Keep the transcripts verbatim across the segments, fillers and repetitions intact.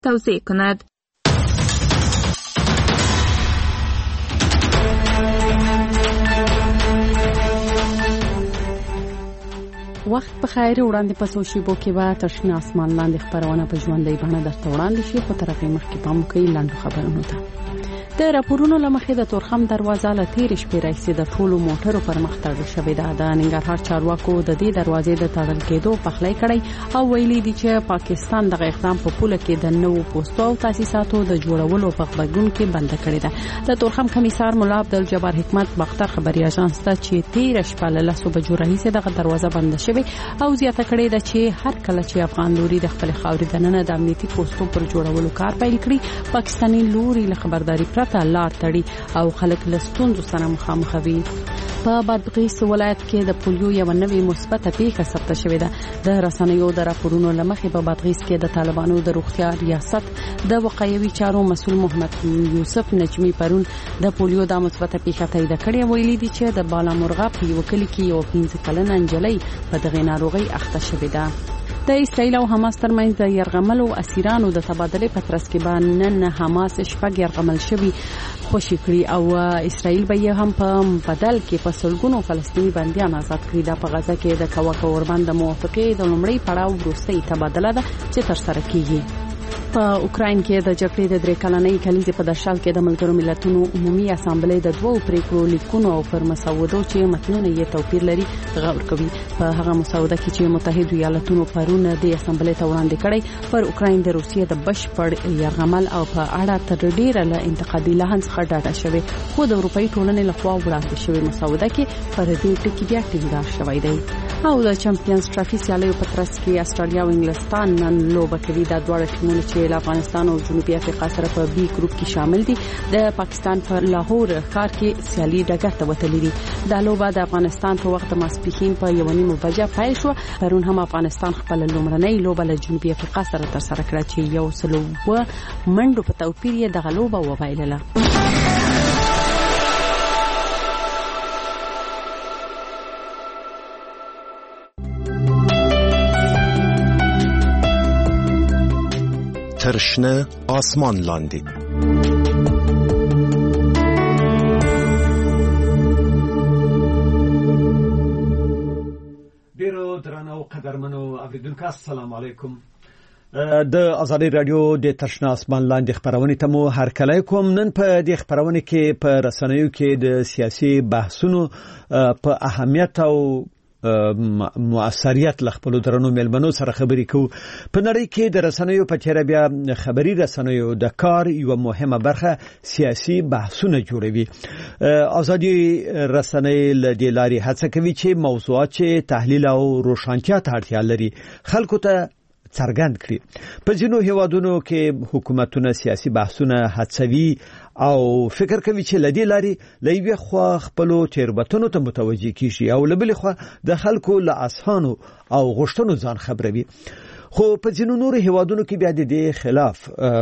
توضیح کند. وخت په خیر وړاندې پسو شیبو کې به تشنه اسمان لاندې خبرونه په ژوندۍ بڼه درته وړاندې شي، خو تر هغې مخکې پام وکړئ لاندې خبرونو ته. د راپورونو له مخې د تورخم دروازه له تېرې شپې راهیسې د ټولو موټرو پر مخ تړل شوې ده. د ننګرهار چارواکو د دې دروازې د تړل کېدو پخلی کړی او ویلي دي چې پاکستان دغه اقدام په پوله کې د نوو پوستو او تاسیساتو د جوړولو په غبرګون کې بنده کړې ده. د تورخم کمیسار مولا عبدالجبار حکمت باختر خبري اژانس ته چې تېره شپه له لسو بجو راهیسې دغه دروازه بنده شوې او زیاته کړې ده چې هر کله چې افغان لوري د خپل خاورې دننه د امنیتي پوستو پر جوړولو کار پیل کړي، پاکستاني لوري له خبرداري پرته لار تړي او خلک له ستونزو سره مخامخ وي. په بادغیس ولایت کې د پولیو یو نوې مثبته پیښه ثبت شوې ده. د رسنیو د راپورونو له مخې په بادغیس کې د طالبانو د روغتیا ریاست د وقایوي چارو مسؤل محمد یوسف نجمی پرون د پولیو د مثبته پیښه تایید کړې. ویلي دي چې د بالامرغه په یو کلی کې یو پنځه کلنه نجلۍ په دغه ناروغي اخته شوې ده. د اسرائیل او حماس ترمنځ د يرغملو اسیرانو د تبادله په ترڅ کې باندې نن حماس شپږ يرغمل شوي خوشي کړی او اسرائیل به یې هم په بدل کې په سلګونو فلسطینی بنديان آزاد کړي. د په غزا کې د کوکو وربند موافقه د لومړی پړاو وروستۍ تبادله ده چې تر سره کیږي. په اوکراین کې د جګړې د درې کلنۍ کلیزې په درشل کې د ملګرو ملتونو عمومي اسامبلې د دوو پریکړو لیکونو او پر مسودو چې متنونه یې توپیر لري غور کوي. په هغه مسوده کې چې متحده ایالاتونو پرون د اسامبلې ته وړاندې کړي پر اوکراین د روسیې د بشپړ یرغمل او په اړه تر ډیره له انتقادي لحاظ څخه ډاډه شوی، خو د اروپאי ټولنې لخوا وړاندې شوی مسوده کې پر دې ټکی بیا ټینګار شوی دی. او د چمپیونز ټرافي سیالیو په ترڅ کې استرالیا او انګلستان نن لوبه کوي. د دواړو ټیمونو چې افغانستان او جنوبي افریقا سره په بي ګروپ کې شامل دي د پاکستان پر لاهور ښار کې سیالي ډګر ته وتلې دي. د لوبه د افغانستان په وخت ماسپښین په یو نیمه بجه پیل شو. پرون هم افغانستان خپل لومړنۍ لوبه له جنوبي افریقا سره تر سره کړه چې یو سل و منډو په توپیر یې دغه لوبه وبایلله. ترشنه آسمان لاندې ډیرو درنو قدرمنو اوریدونکو السلام علیکم. د ازادي رادیو د ترشنه آسمان لاندې خبرونه ته مو هر کله کوم. نن په دې خبرونه کې په رسنیو کې د سیاسي بحثونو په اهمیت او مؤثریت لخپلو درنو ملمنو سره خبرې کوو. په نړۍ کې د رسنیو په چیرې بیا خبري رسنیو د کار یو مهمه برخه سیاسي بحثونه جوړوي. ازادي رسنۍ له دې لارې هڅه کوي چې موضوعات چې تحلیل او روښانتیا ته اړتیا لري خلکو ته څرګند کړي. په ځینو هیوادونو کې حکومتونه سیاسي بحثونه هڅوي او فکر کوي چې لدی لاري لوي خو خپل تیربتونو ته متوجي کیږي او لبل خو د خلکو له اسانو او غشتنو ځان خبروي. خو په ځینو نور هیوادونو کې بیا د دې خلاف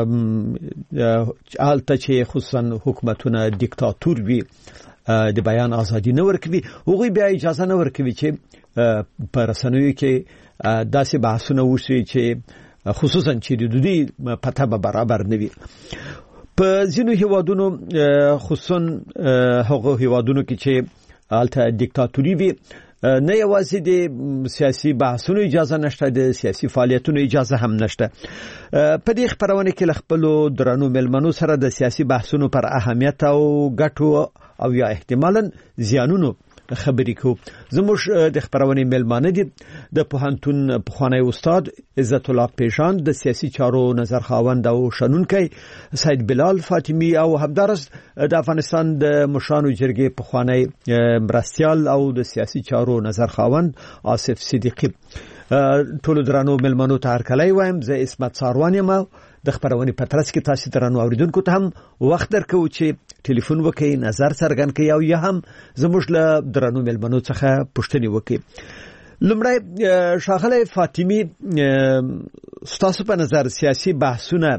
حالت چې خصوصا حکومتونه دیکتاتور وي د بیان ازادي نه ورکوي، هغه بیا اجازه نه ورکوي چې په رسنیو کې داسې بحثونه وشي چې خصوصا چې د دوی پته به برابر نه وي. په ځینو هیوادونو خصوصا هغه هیوادونو کې چې الته دیکتاتوري وي نه یوازې د سیاسي بحثونو اجازه نشته، د سیاسي فعالیتونو اجازه هم نشته. په دې خبرونه کې خپل درنو ملمنو سره د سیاسي بحثونو پر اهمیت او ګټو او یا احتمالاً زیانونو خبرې کو. زموږ د خبرونه ملمانه دي د پوهنتون پخوانی استاد عزت الله پیشان، د سیاسي چارو نظر خاوند او شنونکی سید بلال فاطمی او همدارس د افغانستان د مشانو جرګې پخوانی مرستيال او د سیاسي چارو نظر خاوند آصف صدیقی. ټول درانو ملمنو ته هر کله وایم زه اسمت ساروانی ما د خبرونه پترس کې تاسو درانو اوریدونکو ته هم وخت درکو چې ټلیفون وکړئ، نظر څرګند کړئ او یا هم زموږ له درانو ملمنو څخه پوښتنه وکړئ. لمړی شاغله فاطمی، ستاسو په نظر سیاسي بحثونه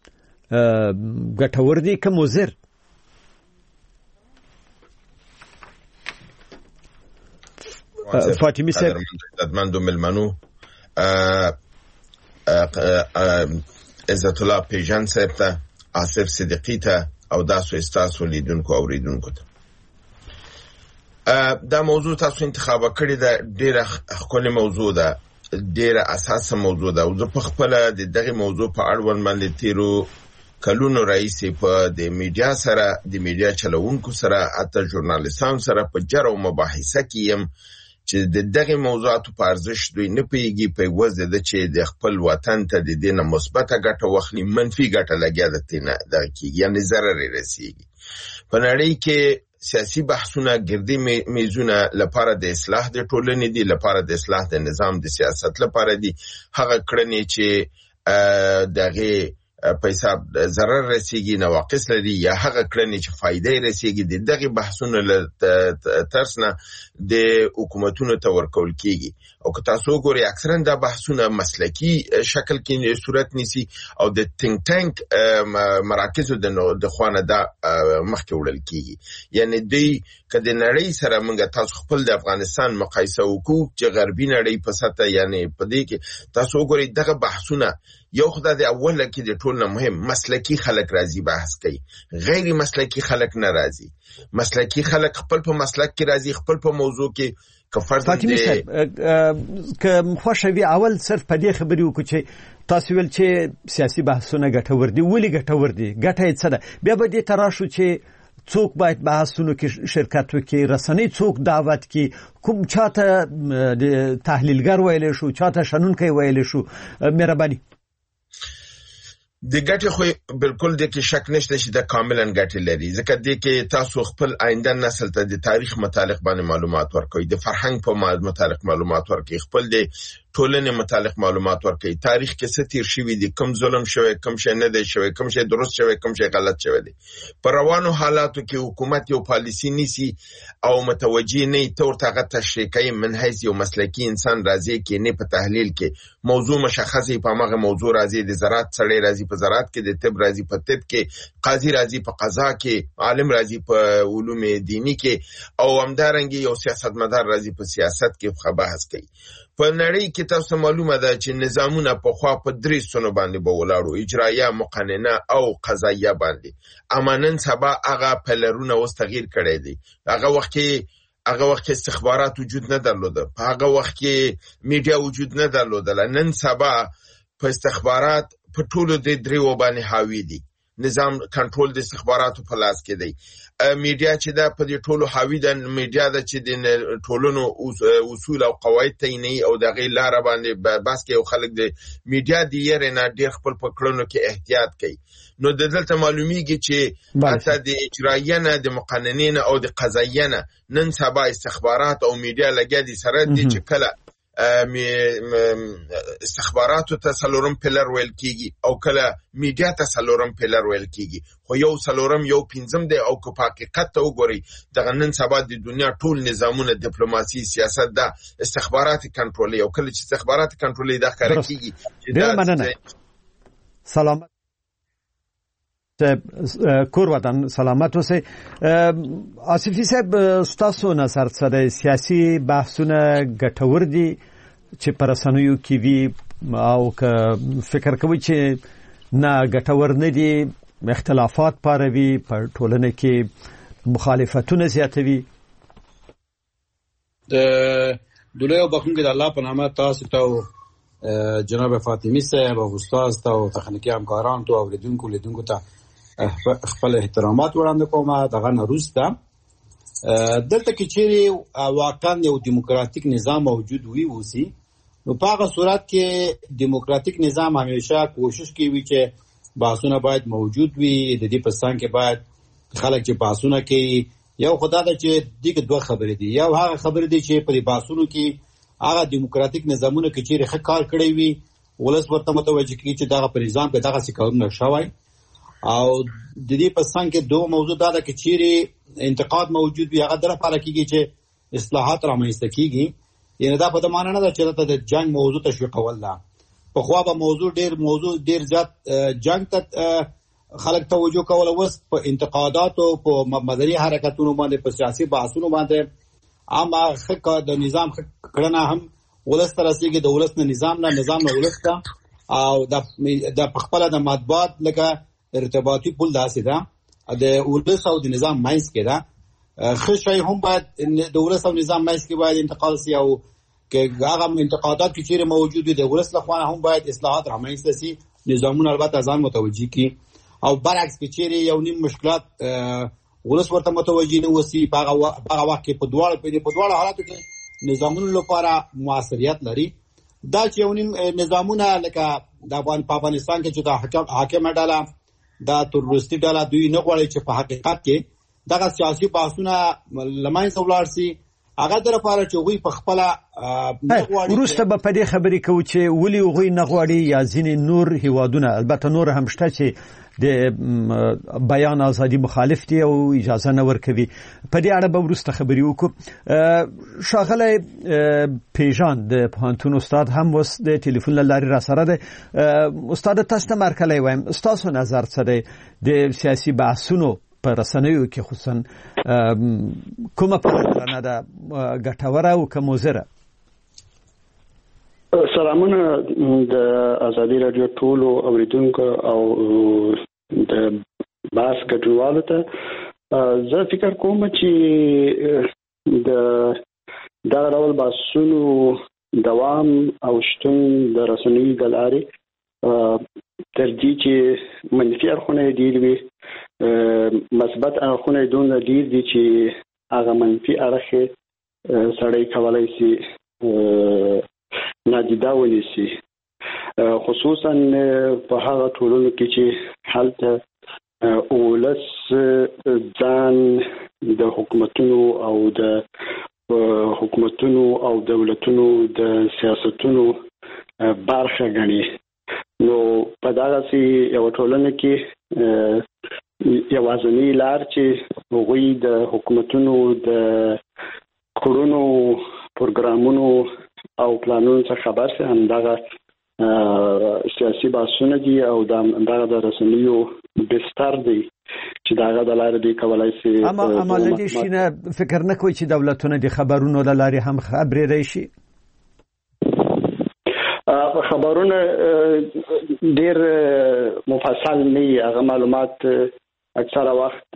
ګټور دي که مضر؟ فاطمی صاحب، خدمتمندو ملمنو، عزت الله پیجن صاحب ته، آصف صدیقی ته او تاسو استاسو لیدونکو او اوریدونکو ته. دا موضوع تاسو انتخاب کړی دا ډیره ښکلې موضوع ده، ډیره اساسه موضوع ده. او زه په خپل د دغه موضوع په اړه باندې تیرو کلونو رئیسي په د میډیا سره، د میډیا چلوونکو سره، حتی ژورنالیستانو سره په جرو مباحثه کې يم چې د دغه موضوعاتو په ارزښت دوی نه پیږي، په وځ د چې د خپل وطن ته د دینه مثبته ګټه واخلي، منفي ګټه لګیا د تینه د کیږي، یعنی ضرر رسیږي. په نړۍ کې سیاسي بحثونه ګردي میزونه لپاره د اصلاح د ټولنې دي، لپاره د اصلاح د نظام د سیاست لپاره دي. هغه کړنې چې دغه پیسې ضرر رسیږي، نواقص لري، یا هغه کړنې چې فائدې رسیږي، د دغه بحثونو له ترڅنګ د حکومتونو ته ورکول کیږي. او که تاسو ګورئ اکثرا دا بحثونه مسلکی شکل کې صورت نیسي او د تینک ټانک مراکزو د خوانه دا مخکې وړل کیږي. یعنی دوی که د نړۍ سره موږ تاسو خپل د افغانستان مقایسه وکړو چې غربي نړۍ په سطح، یعنی په دې کې تاسو ګورئ دغه بحثونه یو خدای د اوله کې د ټول نه مهم مسلکی خلک راځي بحث کوي، غیر مسلکی خلک نه راځي. مسلکی خلک خپل په مسلک کې راځي، خپل په موضوع کې. که فرض دې که خوشوي اول صرف په دې خبرې وکړو چې تاسو ول چې سیاسي بحثونه ګټور دي، ولې ګټور دي، ګټه یې څه ده، بیا به دې تراشو چې څوک باید بحثونو کې شرکت وکړي، رسنۍ څوک دعوت کړي، کوم چاته د تحلیلګر ویل شو، چاته شنونکی ویل شو. مهرباني د ګټې خو بالکل د کې شک نشته چې د کاملا ګټې لري، ځکه د کې تاسو خپل آینده نسل ته د تاریخ متعلق باندې معلومات ورکوي، د فرهنګ په متعلق معلومات ورکوي، خپل د ټولنې متعلق معلومات ورکوي، تاریخ کې څه تیر شوی دي، کوم ظلم شوی، کوم شی نه دی شوی، کوم شی درست شوی، کوم شی غلط شوی دی. په روانو حالاتو کې حکومت یو پالیسی نیسی او متوجه نه تور تاغه تشریح کوي، من حیث یو مسلکی انسان راځي کې نه په تحلیل کې موضوع مشخصه په هغه موضوع راځي، د زراعت سړی راځي په زراعت کې، د طب راځي په طب کې، قاضي راځي په قضا کې، عالم راځي په علوم دینی کې، او همدارنګه یو سیاستمدار راځي په سیاست کې بحث کوي. په نړۍ کې تاسو معلومه ده چې نظامونه په خوا په درې سونو باندې به ولاړو، اجرایه، مقننه او قضایه باندې. امانن سبا هغه پلرونه اوس تغییر کړی دی. هغه وخت کې هغه وخت استخبارات وجود نه درلوده، په هغه وخت کې میډیا وجود نه درلوده. نن سبا په استخبارات په ټولو د دریو باندې حاوی دي، نظام کنټرول د استخباراتو په لاس کې دی. میډیا چې دا په دې ټولو حاوی ده، میډیا د چې د ټولونو اصول او قواعد تعیني او د غیر لار باندې بس کې او خلک د میډیا دی یې نه ډېر خپل پکړونو کې احتیاط کوي. نو د دلته معلومیږي چې حتی د اجرایه نه، د مقننین او د قضایه نه نن سبا استخبارات او میډیا لګیا دي سره دي چې کله استخباراتو ته سلورم پلر ویل کیږي او کله میډیا ته سلورم پلر ویل کیږي، خو یو سلورم یو پنځم دی. او که په حقیقت ته وګورئ دغه نن سبا د دنیا ټول نظامونه، ډیپلوماسي، سیاست، دا استخبارات کنټرولي، او کله چې استخبارات کنټرولي دا ښکاره کیږي. ډېر مننه. سلامت کور وطن سلامت اوسئ. آصفي صاحب، ستاسو نظر سره سیاسي بحثونه ګټور دي چې پر رسنیو کې وي، او که فکر کوي چې نه ګټور نه دي، اختلافات پاروي، په ټولنه کې مخالفتونه زیاتوي؟ د دولای او بخون کې د الله په نامه تاسو ته جناب فاطمی صاحب او استاد ته او تخنیکی همکاران ته او لیدونکو لیدونکو ته خپل احترامات وړاندې کوم. دغه نروسته دلته کې چیرې واقعا یو دیموکراتیک نظام موجود وي وسی، نو په هغه صورت کې دیموکراتیک نظام همیشه کوشش کوي چې بحثونه باید موجود وي. د دې په څنګ کې باید خلک چې بحثونه کوي، یو خدای ته چې دغه دوه خبرې دي، یو هغه خبرې دي چې په بحثونو کې هغه دیموکراتیک نظامونه کې چیرې ښه کار کړی وي، ولس ورته متوجه کیږي چې دغه په نظام کې دغه څه کارونه شوی. او د دې په څنګ کې دوه موضوع دا ده چې چیرې انتقاد موجود وي، هغه در لپاره کیږي چې اصلاحات رامنځته کیږي. یعنی دا په دې معنی نه ده چې د جنگ موضوع تشویقول ده. په خو به موضوع ډیر موضوع ډیر زیات جنگ ته خلک توجه کول، اوس په انتقاداتو، په مدني حرکتونو باندې، په سیاسي بحثونو باندې اما خکه د نظام کړنه هم ولس تر رسیدي، د ولس نه نظام نه، نظام نه ولس ته. او د د خپل د مطبوعات لکه ارتباطي پول داسې ده د ولس او د نظام ماینس کې ده. خشای هم باید د ولس او نظام ماینس کې باید انتقال سي او که هغه انتقادات چې چیرې موجود دي د ولس لخوا هم باید اصلاحات رامنځته سي. نظامونه البته ځان متوجي کی او برعکس کې چیرې یو نیم مشکلات ولس ورته متوجي نه وسی په هغه وخت کې په دواړو په دواړو حالاتو کې نظامونو لپاره موثریت لري. دا چې یو نیم نظامونه لکه د افغانستان کې چې د حاکم ډله دا تروریستي ډله دوی نه غواړي چې په حقیقت کې دغه سیاسي بحثونه لمنځه ولاړ سي. هغه در لپاره چې غوي په خپل ورسته به په دې خبرې کوي چې ولي غوي نه غواړي یا ځینې نور هیوادونه البته نور هم شته چې د بیان ازادي مخالف دي او اجازه نه ورکوي. په دې اړه به ورسته خبرې وکړو. شاغله پیژان د پوهنتون استاد هم وس د ټلیفون لارې را سره ده. استاد تاسو ته مرکلې وایم تاسو نظر څه دی د سیاسي بحثونو په رسنیو کې خصوصا کومه پلان ده ګټوره او کوموزره؟ سلامونه د ازادي رادیو ټولو اوریدونکو او د باس ګډوالو ته. زه فکر کوم چې د دغه ډول بحثونو دوام او شتون د رسنیو د لارې تر دې چې منفي اړخونه ډېر وي مثبت اړخونه دونه ډېر دي چې هغه منفي اړخ سړی کولی شي نادیده ونیسي، خصوصا په هغه ټولنو کې چې هلته ولس ځان د حکومتونو او د حکومتونو او دولتونو د سیاستونو برخه ګڼي. نو په دغسې یوه ټولنه کې یوازینۍ لار چې هغوی د حکومتونو د کړنو پروګرامونو او پلانونو څخه خبر شي همدغه سیاسي بحثونه دي او همدغه د رسنیو بستر دی چې دغه د لارې دوی کولی شي. اما اما له دې شي نه فکر نه کوئ چې دولتونه د خبرونو له لارې هم خبرېدی شي؟ خبرونه ډېر مفصل نه وي، هغه معلومات اکثره وخت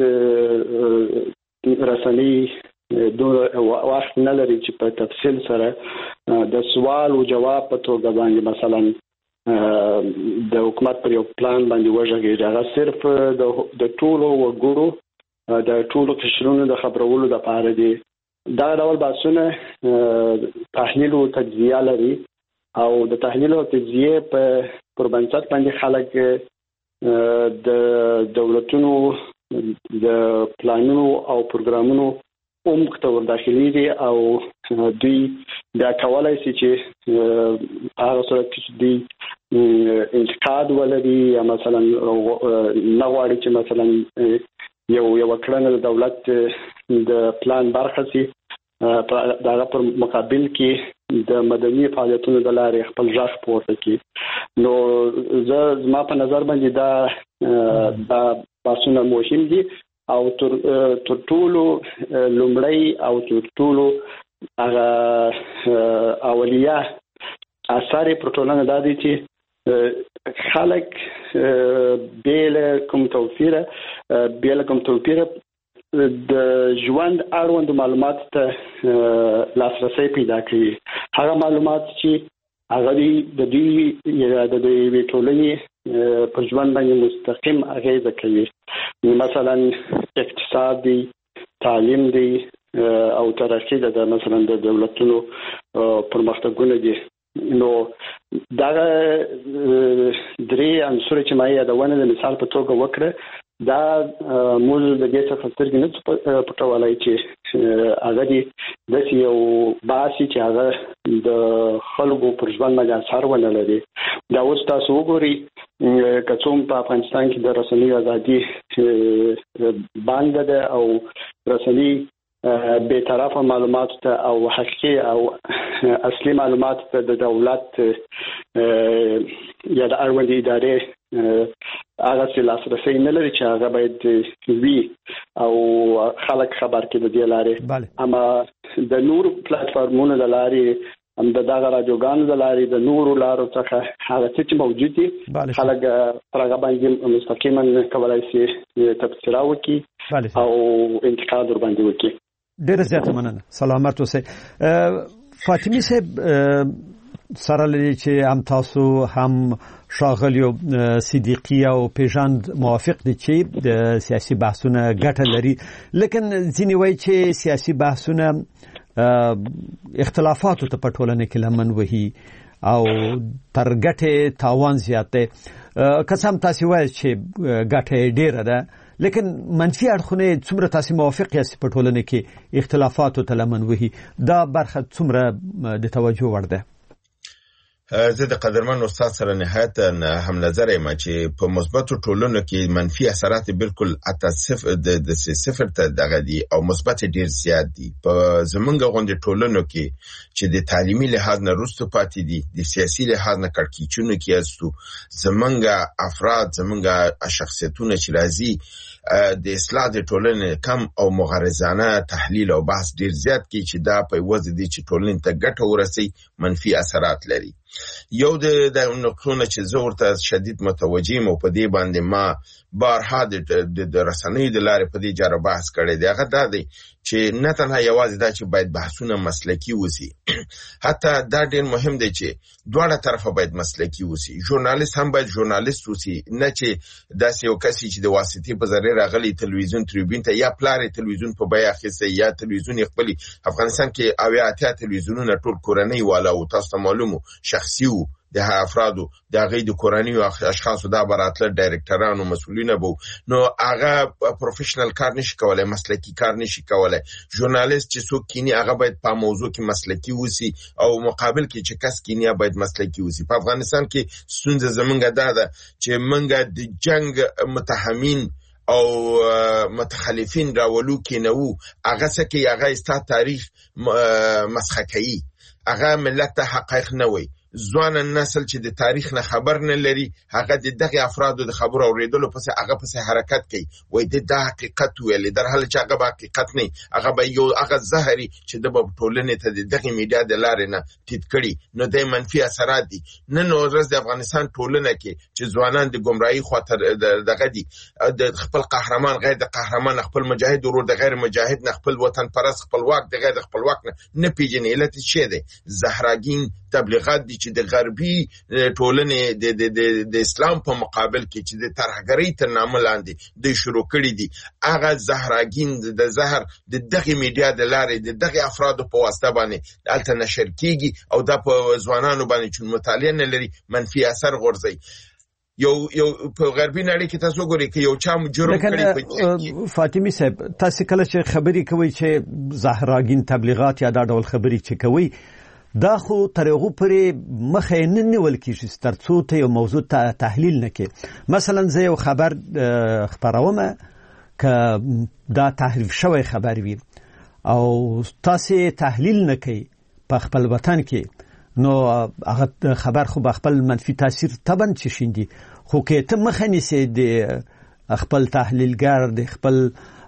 رسنۍ دومره وخت نه لري چې په تفصیل سره د سوال او جواب په توګه باندې مثلا د حکومت پر یو پلان باندې وژغېږي. هغه صرف د ټولو وګړو د ټولو قشرونو د خبرولو دپاره دي. دا ډول بحثونه تحلیل او تجزیه لري او د تحلیل او تجزیه په پر بنسټ باندې خلک د دولتونو د پلانونو او پروګرامونو عمق ته ورداخلېږي او دوی بیا کولی شي چې هغه صورت کې چې دوی انتقاد ولري یا مثلا نه غواړي چې مثلا یو یوه کړنه د دولت د پلان برخه شي، د هغه پر مقابل کې د مدني فعالیتونو د لارې خپل غږ پورته کړي. نو زه زما په نظر باندې دا دا بحثونه مهم دي او تر ټولو لومړی او تر ټولو هغه اولیه اثر یې پر ټولنه دا دی چې خلک بې له کوم توپیره بې له کوم توپیره د ژوند اړوند معلومات ته لاسرسی پیدا کوي. هغه معلومات چې هغه د دوی یا د یوې ټولنې په ژوند باندې مستقیم اغیزه کوي، مثلا اقتصاد دی، تعلیم دی او ترقی ده مثلا د دولتونو پرمختګونه دي. نو دا درې عنصر چې ما یادونه د مثال په توګه وکړه دا موږ د دې څخه سترګې نه پټولای چې هغه دي داسې یو باسي چې هغه د خلکو پر ژوند باندې اثر ونه لري. دا اوس تاسو وګورئ که څوم په افغانستان کې د رسنیو ازادي بنده ده او رسنۍ بې طرفه معلومات ته او حقیقي او اصلي معلومات ته د دولت یا د اړوندې ادارې هغه څه لاسرسی نه لري چې هغه باید وي او خلک خبر کړي د دې لارې. اما د نور پلیټ فارمونو د لارې هم د دغه رادیوګانو د لارې د نورو لارو څخه هغه څه چې موجود دي خلک پر هغه باندې مستقیما کولای شي تبصره وکړي او انتقاد ور باندې وکړي. ډېر زیات مننه. سلامت اوسئ. فاطمی صاحب سره لري چې هم تاسو هم شاغلیو صدیقی او پیژاند موافق دي چې د سیاسي بحثونه ګټه لري، لیکن ځینې وایي چې سیاسي بحثونه اختلافاتو ته په ټولنه کې لمن وهي او تر ګټې تاوان زیات دی. که څه هم تاسو وایي چې ګټه ډیره ده، لیکن منفي اړخونه څومره تاسو موافق یاست په ټولنه کې اختلافاتو ته لمن وهي؟ دا برخه څومره د توجه وړ ده؟ زه د قدرمن استاد سره نهایت هم نظر یم چې په مثبتو ټولنو کې منفي اثرات بالکل اته صفر د صفر ته دغه دي او مثبت ډیر زیات دي. په زمونږ غونډه ټولنو کې چې د تعلیمي لحاظ نه رستو پاتې دي، د سیاسي لحاظ نه کړکېچونه کې استو، زمونږ افراد زمونږ شخصیتونه چې راځي د اصلاح د ټولنې کم او مغرضانه تحلیل او بحث ډیر زیات کی چې دا په وځ دي چې ټولنې ته ګټه ورسي، منفي اثرات لري. یو د د نقطونو چې زه ورته شدید متوجه یم او په دې باندې ما بارها د رسنیو د لارې په دې جاره بحث کړی دی، هغه دا دی چې نه تنها یوازې دا چې باید بحثونه مسلکی وسی، حتی دا ډېر مهم دی چې دواړه طرفه باید مسلکی وسی. ژورنالیست هم باید ژورنالیست وسی، نه چې داسې یو کس چې د واسطې په ذریعه راغلی تلویزیون تریبیون ته یا پلار تلویزیون په بیه اخیستی یا تلویزیون خپل افغانستان کې اویا اتیا تلویزیونونه ټول کورنۍ والا او تاسو ته معلومو شخصي وو د افرادو د غي د کورنۍ او اشخاصو د براتله ډایرکټرانو مسؤلینه بو، نو هغه پروفیشنل کار نشي کولای، مسلکی کار نشي کولای. ژورنالیست چې څوک کینی هغه باید په موضوع کې مسلکی وسی او مقابل کې چې کس کینی باید مسلکی وسی. په افغانستان کې ستونزه زمونږ ده ده چې منګه د جنگ متهمین او متخلفین راولو کې نو هغه سکه هغه استا تاریخ مسخه کوي، هغه ملت ته حقایق نه وي. ځوان نسل چې د تاریخ نه خبر نه لري هغه د دغه افرادو د خبرو اوریدلو پس هغه پس حرکت کوي، وای د حقیقت ویل در حال چې هغه حقیقت نه، هغه به یو هغه زهري چې د ټولنې ته دغه میډیا د لارې نه تید کړي، نو د منفي اثرات دي. نن ورځ د افغانستان ټولنه کې چې ځوانان د گمراهي خاطر دغه دي، د خپل قهرمان غیر د قهرمان، خپل مجاهد ورور د غیر مجاهد نه، خپل وطن پرست خپلواک د غیر خپلواک نه نه پیژني. علت څه دی؟ زهراګین تبلیغات دي چې د غربي ټولنې د د د اسلام په مقابل کې چې د ترهګرۍ تر نامه لاندې د شروع کړي دي، هغه زهراګین د زهر د دغه میډیا د لارې د دغه افرادو په واسطه باندې دلته نشر کیږي او د په ځوانانو باندې چې مطالعه نه لري منفي اثر غورځي. یو یو په غربي نړۍ کې تاسو ګورئ چې یو چا جرم کړی. فاطمی صاحب تاسو کله چې خبري کوي چې زهراګین تبلیغات یا دا ډول خبري چې کوي، دا خو تر هغه پرې مخه نه نیول کیږي ترڅو ته یو موضوع ته تحلیل نکړي. مثلا زه یو خبر خبروم ک دا تحریف شوی خبر وي او تاسو تحلیل نکړي په خپل وطن کې، نو هغه خبر خو په خپل منفي تاثیر تبن چی شیندي. خو کې ته مخه نیسي د خپل تحلیلګر د خپل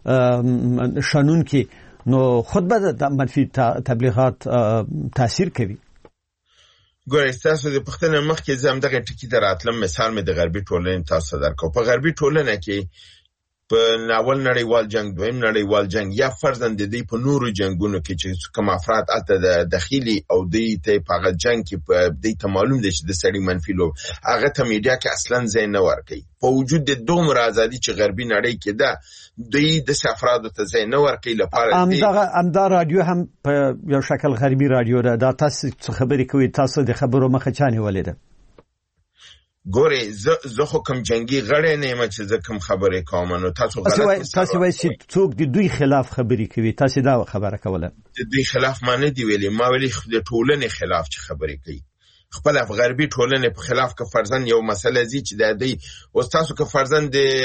شنون کې، نو خود به د منفي تبلیغات تاثیر کوي. ګورئ تاسو د پښتنه مخ کې زم دغه ټکی دراتلم مثال مې د غربي ټولنې تاسو درکو. په غربي ټولنه کې په ناول نړیوال جنگ، دویم نړیوال جنگ یا فرضاً د دې په نورو جنگونو کې چې کوم افراد الته د داخلي او د ته په جنگ کې په دې ته معلوم دي چې د سړي منفي لو هغه ته میډیا کې اصلاً ځای نه ورکي. په وجود د دومره ازادي چې غربي نړۍ کې ده، د د افرادو ته ځای نه ورکي لپاره امدا امدا رادیو هم په یو شکل غربي رادیو ده. دا تاسو خبرې کوي، تاسو د خبرو مخه چانه ولیده. ګوري زه خو کوم جنگي غړی نه یم چې زه کوم خبرې کوم، نو تاسو غلط تاسو وایي چې څوک د دوی خلاف خبرې کوي، تاسو دا خبره کوله. د دوی خلاف ما نه دی ویلي، ما ویلي د ټولنې خلاف چې خبرې کوي. خپل غربي ټولنې په خلاف که فرضاً یو مسله زی چې د دې او تاسو که فرضاً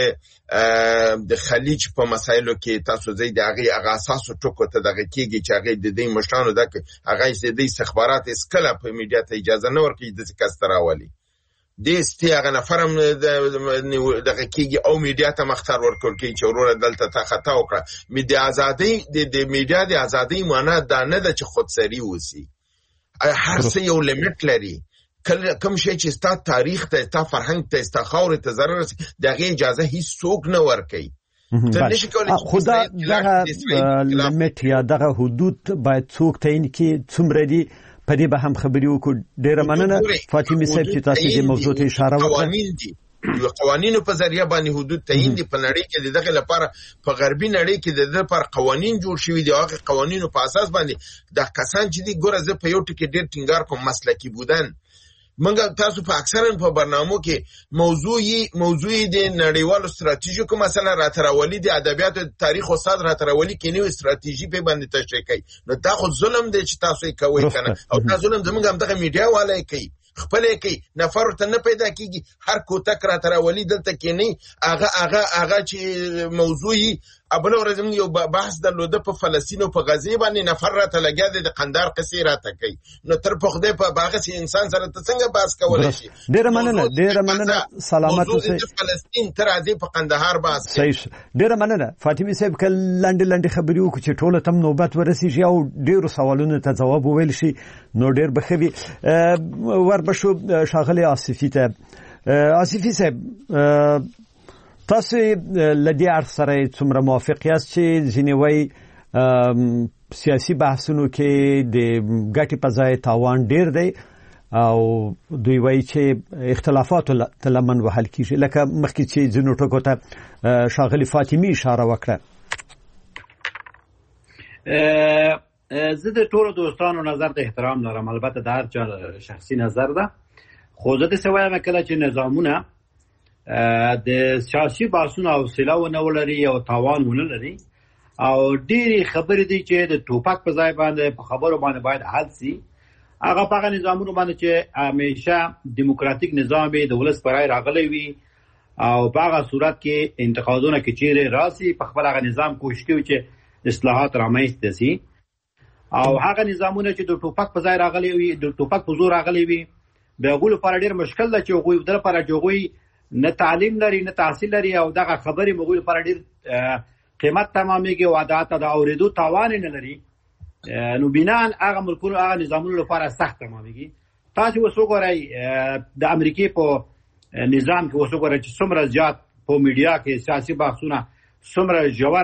د د خلیج په مسایلو کې تاسو زی د هغه هغه اساسو ټکو ته دغه کېږي چې هغه د دې مشرانو د هغه د استخبارات اسکله په میډیا ته اجازه نه ورکړي د کستراولي د استیاغه نفرم دغه کېږي او میډیا ته مختار ورکول کوي چې وروره دلته تا خطا وکړه. میډیا ازادي د میډیا د ازادي معنی دا نه ده چې خودسری وسی. هر څه یو لیمټ لري. کله کوم شي چې ستا تاریخ ته، ستا فرهنګ ته، ستا خاورې ته ضرر رسي، دغه اجازه هیڅ څوک نه ورکوي. خدا دغه لیمټ یا دغه حدود باید څوک تعیین کړي، څومره دي، په دې به هم خبرې وکړو. ډېره مننه فاطمه صاحب چې تاسو دې موضوع ته اشاره وکړه. یو قوانینو په ذریعہ باندې حدود تعیین دي. په نړۍ کې دغه لپاره په غربي نړۍ کې دغه لپاره قوانین جوړ شوي دي. هغه قوانینو په اساس باندې د کسان چې دي ګوره زه په یو ټکی ډېر ټینګار کوم، مسلکی بودن. منګه تاسو په اکثرا په برنامو کې موضوعي موضوعي د نړیوالو ستراتیژیکو مسله راتراولي، د ادبیاتو تاریخ استاد راتراولي کې نو ستراتیژي په باندې تشریح کوي. نو دا خو ظلم دی چې تاسو یې کوي کنه، او دا ظلم زموږ هم دغه میډیا والے کوي، خپل کوي، نفر ته نه پیدا کیږي. هر کوتک راتراولي دلته کې نه، هغه هغه هغه چې موضوعي ابل ورځم یو بحث درلوده په فلسطین او په غزه باندې، نفر راته لګیا دی د قندار قصې راته کوي. نو تر په خدای په باغه سي انسان سره ته څنګه بحث کولای شي؟ ډیره مننه، ډیره مننه. سلامات اوسئ. فلسطین تر ازي په قندهار بحث کوي. صحیح. ډیره مننه فاطمه صاحب، کله لاندې لاندې خبرې وکړو چې ټوله تم نوبت ورسیږي او ډیرو سوالونو ته جواب وویل شي، نو ډیر بخوي. وربشو شاغلي آصفي ته. آصفي صاحب، تاسو لدی اړخ سره څومره موافق یاست چې ځینې وایي سیاسي بحثونو کې د ګټې په ځای تاوان ډیر دی، او دوی وایي چې اختلافاتو ته لمن وهل کیږي، لکه مخکې چې ځینو ټکو ته ښاغلي فاطمي اشاره وکړه؟ زه د ټولو دوستانو نظر ته احترام لرم، البته د هر چا شخصي نظر ده، خو زه داسې وایم کله چې نظامونه د سیاسي بحثونو حوصله ونه ولري او تاوان ونه لري، او ډېرې خبرې دي چې د ټوپک په ځای باندې په خبرو باندې باید حل سي، هغه په هغه نظامونو باندې چې همیشه دیموکراتیک نظام د ولس پر رای راغلی وي، او په هغه صورت کې انتقادونه کې چیرې راسي، په خپل هغه نظام کوشش کوي چې اصلاحات رامنځته سي، او هغه نظامونه چې د ټوپک په ځای راغلي وي، د ټوپک په زور راغلي وي، د هغو لپاره ډېر مشکل ده چې هغوی د لپاره چې هغوی نه تعلیم لري نه تحصیل لري، او دغه خبرې هغوی لپاره ډېر قیمت تمامېږي او عادت د اورېدو توان نه لري، نو بنا هغه ملکونو هغه نظامونو لپاره سخت تمامېږي. تاسو اوس وګورئ د امریکې په نظام کې اوس وګورئ چې څومره زیات په میډیا کې سیاسي بحثونه څومره ژور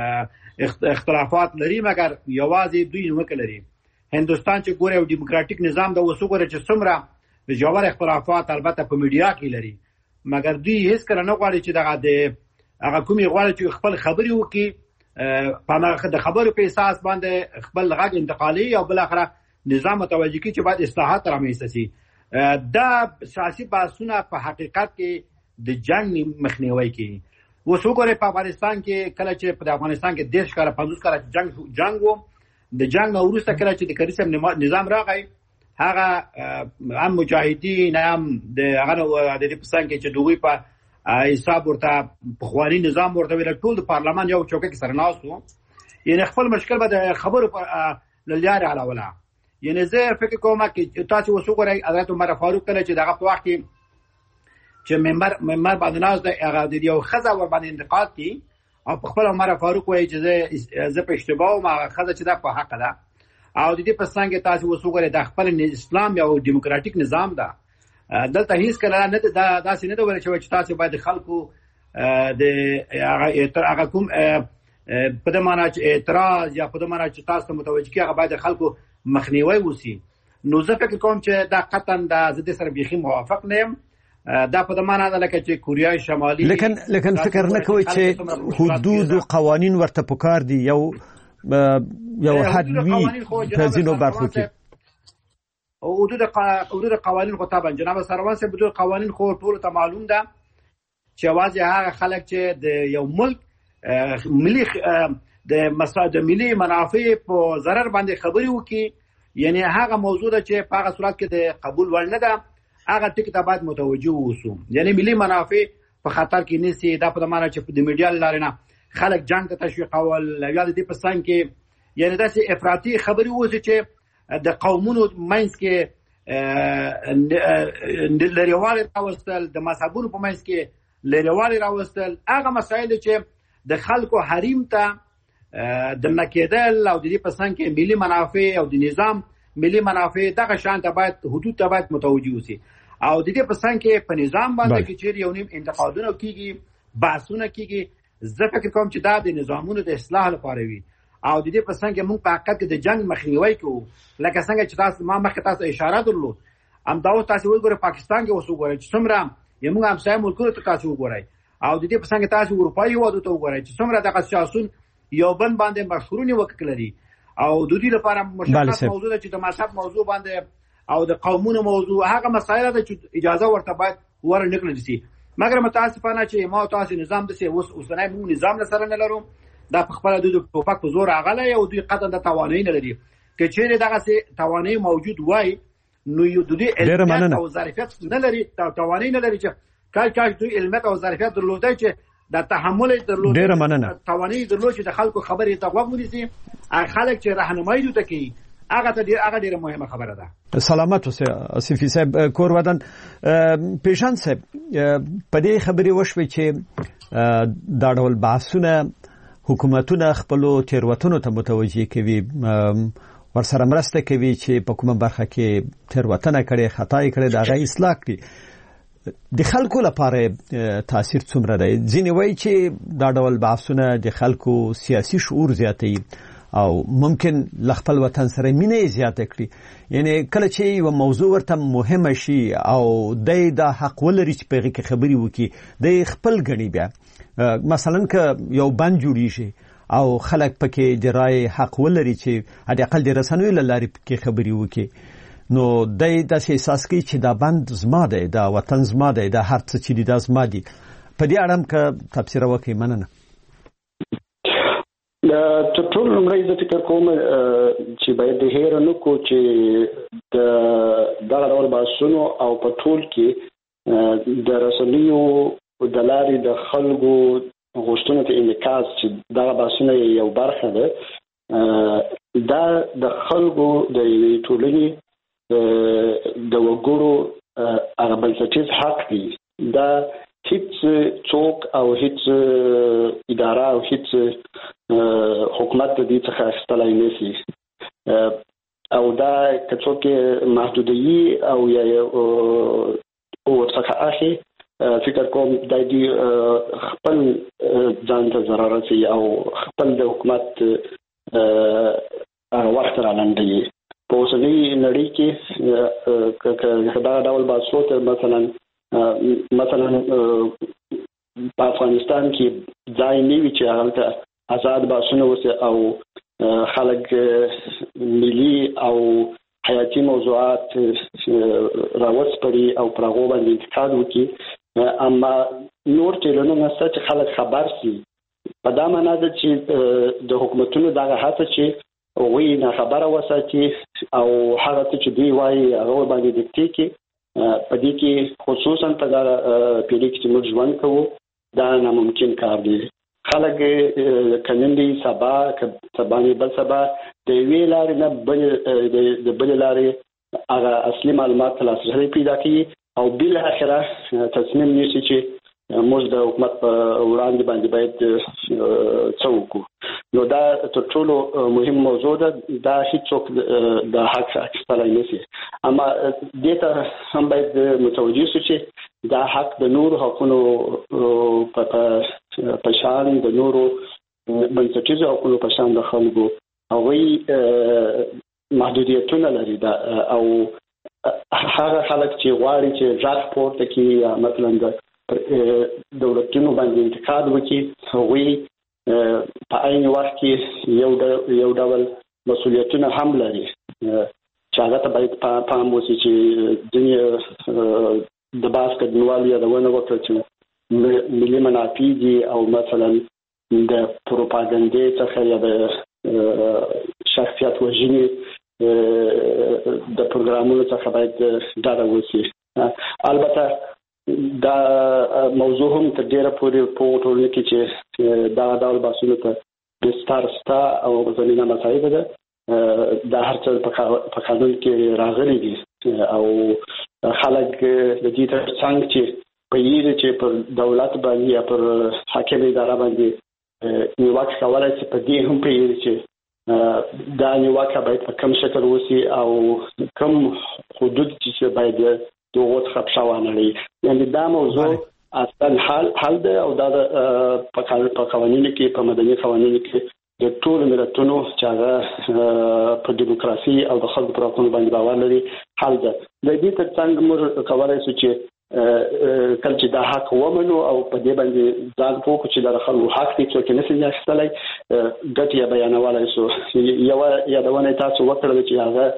اختلافات لري، مګر یوازې دوی نیوکه لري. هندوستان چې ګورئ یو ډیموکراتیک نظام ده، اوس وګورئ چې څومره ژور اختلافات البته په میډیا کې لري، مګر دوی هیڅ کله نه غواړي چې دغه د هغه کومې غواړي چې خپل خبرې وکړي، په د خبرو په اساس باندې خپل غږ انتقالي او بل اخره نظام متوجه کړي چې باید اصلاحات رامنځته شي. دا سیاسي بحثونه په حقیقت کې د جنگ مخنیوي کوي. اوس وګورئ په افغانستان کې کله چې په افغانستان کې دېرش کاله پنځوس کاله جنگ جنگ و، د جنگ نه وروسته کله چې د کریسم نظام راغی، هغه هم مجاهدین هم د هغه د دې پسان کې چې دوی په حساب ورته پخوانی نظام ورته ویل، ټول د پارلمان یو چوکۍ کې سره ناست وو، یعنی خپل مشکل به د خبرو په لارې حلوله. یعنی زه فکر کوم چې تاسو اوس وګورئ حضرت عمر فاروق کله چې دغه په وخت کې چې منبر منبر باندې ناست دی، هغه د یو ښځه ور باندې انتقاد کوي، او په خپل عمر فاروق وایي چې زه زه په اشتباه وم، هغه ښځه چې دا په حق ده. او د دې په څنګه تاسو اوس وګورئ د خپل اسلام یو دیموکراتیک نظام ده، دلته هیڅ کله نه دا داسې نه ده ویل شوی چې تاسو باید خلکو د هغه کوم په دې معنی چې اعتراض یا په دې معنی چې تاسو ته متوجه کیږي هغه باید خلکو مخنیوي وسی. نو زه فکر کوم چې دا قطعا د زده سره بیخي موافق نه یم. دا په دې معنی ده لکه چې کوریا شمالي، لیکن لیکن فکر نه کوي چې حدود او قوانین ورته پکار دي، یو یو حد وی په ځینو برخو کې. او حدود حدود قوانین خو طبعا جناب سروان صاحب حدود قوانین خو ټول ته معلوم ده چې واځي هغه خلک چې د یو ملک ملي د مساعد ملي منافع په ضرر باندې خبرې وکړي، یعنی هغه موضوع ده چې په هغه صورت کې د قبول وړ نه ده، هغه ټکی ته باید متوجه اوسو، یعنی ملي منافع په خطر کې نيسي. دا په معنا چې د میډیا لارې نه خلک جنگ ته تشویقول، یا د دې په څنګ کې یعنی داسې افراطي خبرې وځي چې د قومونو منځ کې لريوالي راوستل، د مذهبونو په منځ کې لريوالي راوستل، هغه مسایل چې د خلکو حریم ته د نکیدل او د دې په څنګ کې ملي منافع او د نظام ملي منافع دغه شان ته باید حدود ته باید متوجي اوسي او د دې په څنګ کې په نظام باندې کې چیرې یو نیم انتقادونه کیږي بحثونه کیږي زه فکر کوم چې دا د نظامونو د اصلاح لپاره وي او د دې په څنګ کې موږ په حقیقت کې د جنگ مخنیوي کوو لکه څنګه چې تاسو ما مخکې تاسو اشاره درلود ام دا تاسو وګورئ پاکستان کې اوس وګورئ چې څومره یمو هم سایم ملکونو ته تاسو وګورئ او د دې په څنګ تاسو اروپایي وادو ته وګورئ چې څومره دغه سیاسون یو بند باندې مشهورونی وکړي او د دې لپاره مشخص موضوع چې د مذهب موضوع باندې او د قومونو موضوع هغه مسایل ده چې اجازه ورته باید ورنکړل شي مګر متاسفانه چې ما تاسو نظام د سي اوس اوسنۍ موږ نظام سره نه لرو دا په خپل د ټوپک په زور اغله یو دوی قطعا د توانایي نه لري چې چیرې دغه سي توانایي موجود وای نو یو د دې علم او ظرفیت نه لري توانایي نه لري چې کال کال دوی علم او ظرفیت درلودای چې د تحمل درلود ډیر مننه توانایي درلود چې د خلکو خبرې ته غوږ ونیسي خلک چې راهنمایي دوی ته کوي هغه ته ډیر هغه ډیره مهمه خبره ده سلامت اوسه اسفي صاحب کور ودان پیشان صاحب په دې خبرې وشوي چې دا ډول بحثونه حکومتونه خپل تیروتنو ته متوجي کوي ورسره مرسته کوي چې په کومه برخه کې تیروتنه کړي خطا کړي دا غي اصلاح کړي د خلکو لپاره تاثیر څومره دی ځینې وایي چې دا ډول بحثونه د خلکو سیاسي شعور زیاتوي او ممکن لخپل وطن سره مینه زیاته کړي یعنی کله چې یو موضوع ورته مهمه شي او د د حق ولري چې په کې خبري وکي د خپل غني بیا مثلا که یو بند جوړی شي او خلک پکې د رائے حق ولري چې هدي اقل د رسنوي لاري کې خبري وکي نو د د احساس کې چې دا بند زما دی دا وطن زما دی دا هر څه چې د زما دی په دې اړه که تفسیر وکي مننه دا ټول لمړی د فکر کوم چې باید د هیر نو کو چې د دغه ډول باسونو او په ټول کې د رسنیو د لارې د خلکو غوښتنو ته انعکاس چې دغه باسونه یو برخه ده دا د خلکو د ټولنې د وګړو هغه بنسټیز حق دی دا هیڅ څوک او هیڅ اداره او هیڅ حکومت د دې څخه اخیستلای نشي او دا کڅوک محدودي او یا او څخه اخی فکر کوم د دې خپل ځان ته ضرر رسي او خپل د حکومت وخت را لاندې په اوسنۍ نړۍ کې دا ډول باسوت مثلا مثلا په افغانستان کې ځای نیوي چې هغه آزاد باسونه وسه او خلک ملي او حیاتي موضوعات راوځپړي او پرغو باندې انتقاد وکړي اما نور ټولنه نسته چې خلک خبر سي په دا معنی ده چې د حکومتونو دغه هڅه چې وی نه خبره وساتي او هغه چې دی وایي هغه باندې دکتي کې په دې کې خصوصا په دا پیډي کې موږ ژوند کوو دا ناممکن کار دی خلک کنندي سبا سبا نه بل سبا د وی لارې نه بل د بل لارې هغه اصلي معلومات ترلاسه پیدا کوي او بل اخره تصمیم نیسي چې موږ د حکومت په وړاندې باندې باید څوک نو دا تر ټولو مهم موضوع ده دا هیڅوک د حق اخیستلای نشي اما دته هم باید متوجي شو چې دا حق د نور حقوقو په شان د نورو بنسټیزو حقوقو په شان د خلکو او وی محدودیتونه لري دا او هغه خلک چې غواړي چې ځاټ پورته کې مثلا د دولتونو باندې انتقاد وکړي هغوی په عین وخت کې یو یو ډول مسؤلیتونه هم لري چې هغه ته باید پام وشي چې دنیا د باس کډوالو یادونه وکړي چې ملي منافع دي او مثلا د پروپاګاندا څخه یا د شخصیت وژنې د پروګرامونو څخه باید ډاډه وشي البته دا موضوع هم تر ډیره پورې په ټولنه کې چې دا ډول باسونه ته د ستارستا او زمينه مسایب ده دا هر څه په قانون کې راغلي دي او خلک د دې ترڅنګ چې په یوه چې پر دولت باندې یا پر حاکم اداره باندې نیوکه کولای چې په دې هم په یوه چې دا نیوکه باید په کوم شکل وسی او کوم حدود چې باید دغه خپشاوانه لري. یعنی دا موضوع اصلا حل حل ده او دا په قوانینو کې په مدني قوانینو کې د ټول ملتونو چې هغه په دیموکراسي او د خلکو پر حقوقو باندې باور لري حل ده. د دې ترڅنګ موږ کولای شو چې کله چې دا حق ومنو او په دې باندې ځان پوه چې د خلکو حق دي چې نه سي اخیستلای ګټه یې بیانولای شو. یو یادونه تاسو وکړل چې هغه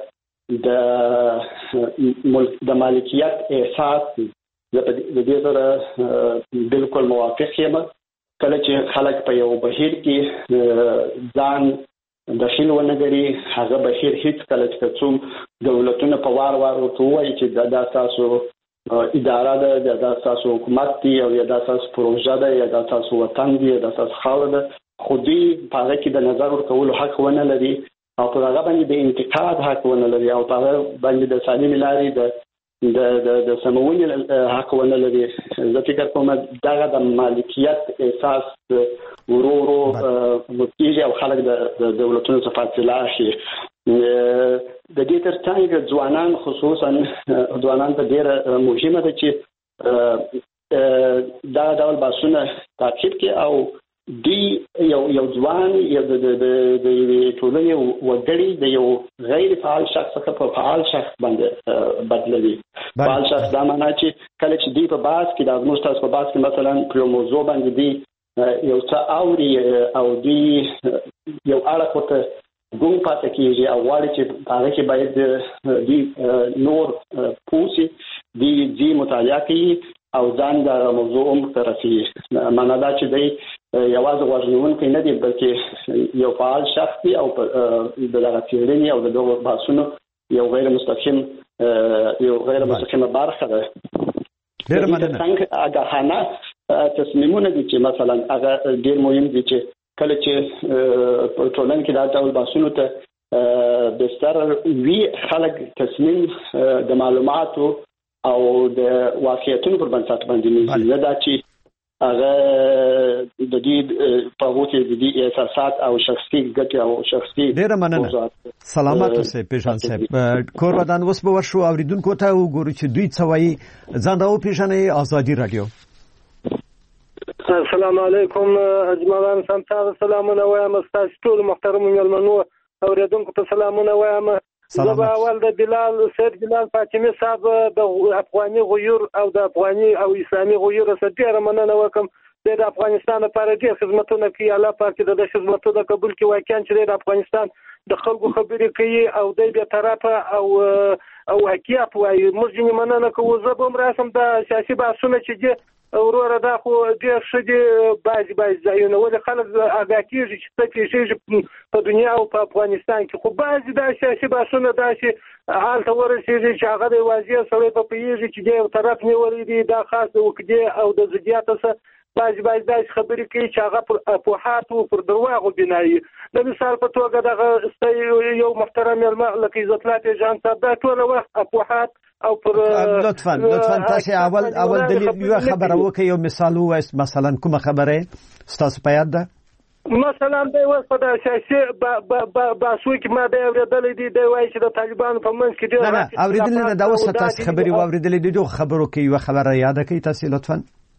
د ملک د مالکیت احساس د دې سره بالکل موافق یم. کله چې خلک په یو بهیر کې ځان داخل ونګري هغه بهیر هیڅ کله چې څوم دولتونه په وار وار وایي چې دا تاسو اداره ده دا تاسو حکومت دی او دا تاسو پروژه ده یا دا تاسو وطن دی دا تاسو خاور ده خو دې په هغه کې د نظر ورکولو حق ونه لري او په هغه باندې د انتقاد حق ونه لري او په هغه باندې د سالمې لارې د د د د سمونې حق ونه لري. زه فکر کوم دا د مالکیت احساس ورو ورو متیږي او خلک د دولتونو څخه فاصله اخلي. د دې ترڅنګ ځوانان خصوصا ځوانان ته ډېر مهمه ده چې دا ډول باسونه تعقیب کړي او دی یو یو ځوان یو د د د ټولنې وګړي د یو غیر فعال شخص څخه په فعال شخص باندې بدلوي. فعال شخص دا معنی چې کله چې دی په باس کې د موږ تاسو په باس کې مثلا په موضوع باندې دی یو څه اوري او دی یو اړه کوته ګون پاتې کیږي او غواړي چې هغه کې باید دی نور پوسی دی دی مطالعه کوي او ځان د موضوع هم ترسي. معنا دا چې دی یوازې غوښنون کې نه دی بلکې یو فعال شخص دی او د دغه تیوري او د دغه بحثونو یو غیر مستقیم یو غیر مستقیمه برخه ده. ډېر مننه. څنګه آگاهانه تصمیمونه دي چې مثلا هغه ډېر مهم دي چې کله چې په ټولنه کې دا ډول بحثونو ته بستر وی خلک تصمیم د معلوماتو او د واقعیتونو پر بنسټ باندې نیسي. نه دا چې هغه د دې په وخت کې د دې احساسات او شخصي ګټې او شخصي. ډېر مننه. سلامات اوسئ پیژان صاحب. کور ودان اوس به ورشو اوریدونکو ته وګورو چې دوی څه وایي. ځان راو پیژنئ. آزادي رادیو. السلام علیکم اجمعان. سمتاغ سلامونه وایم تاسو ټول محترم مېلمنو اوریدونکو ته سلامونه وایم. زه به اول د بلال سید بلال فاطمی صاحب د افغاني غیور او د افغاني او اسلامي غیور سره ډېره مننه وکم. د افغانستان لپاره ډېر خدمتونه کوي. الله پاک د خدمتونو د قبول کړي. واقعا چې د افغانستان د خلکو خبرې کوي او د بیا طرفه او او حقیقت وایي. موږ یې مننه کوو. زه به هم راسم د سیاسي بحثونه چې دي وروره دا خو ډېر ښه دي بعضې بعضې ځایونه ولې خلک اګاه کېږي چې څه پېښېږي په دنیا او په افغانستان کې. خو بعضې دا سیاسي بحثونه داسې حال ته ورسېږي چې هغه د واضح سړی په پوهېږي چې دی یو طرف نیولی دی دا خاص د عقدې او د ضدیاتو څخه بعضې بعضې داسې خبرې کوي چې هغه پر افواهاتو پر درواغو بنایي. د مثال په توګه دغه یو محترم مېلمه لکه عزتالله پیژان صاحب دا ټوله وخت افواهات او پر لطفا لطفا تاسو اول اول دلیل یو خبره وکړئ یو مثال وایست. مثلا کومه خبره ستاسو په یاد ده؟ مثلا د اوس په د سیاسي باسو کې ما د اوریدلې دي د وایي چې د طالبانو په منځ کې ډېر نه نه اوریدلې نه دا اوس تاسو خبرې واوریدلې دي دوه خبرو کې یو خبره یاد کړئ تاسو لطفا.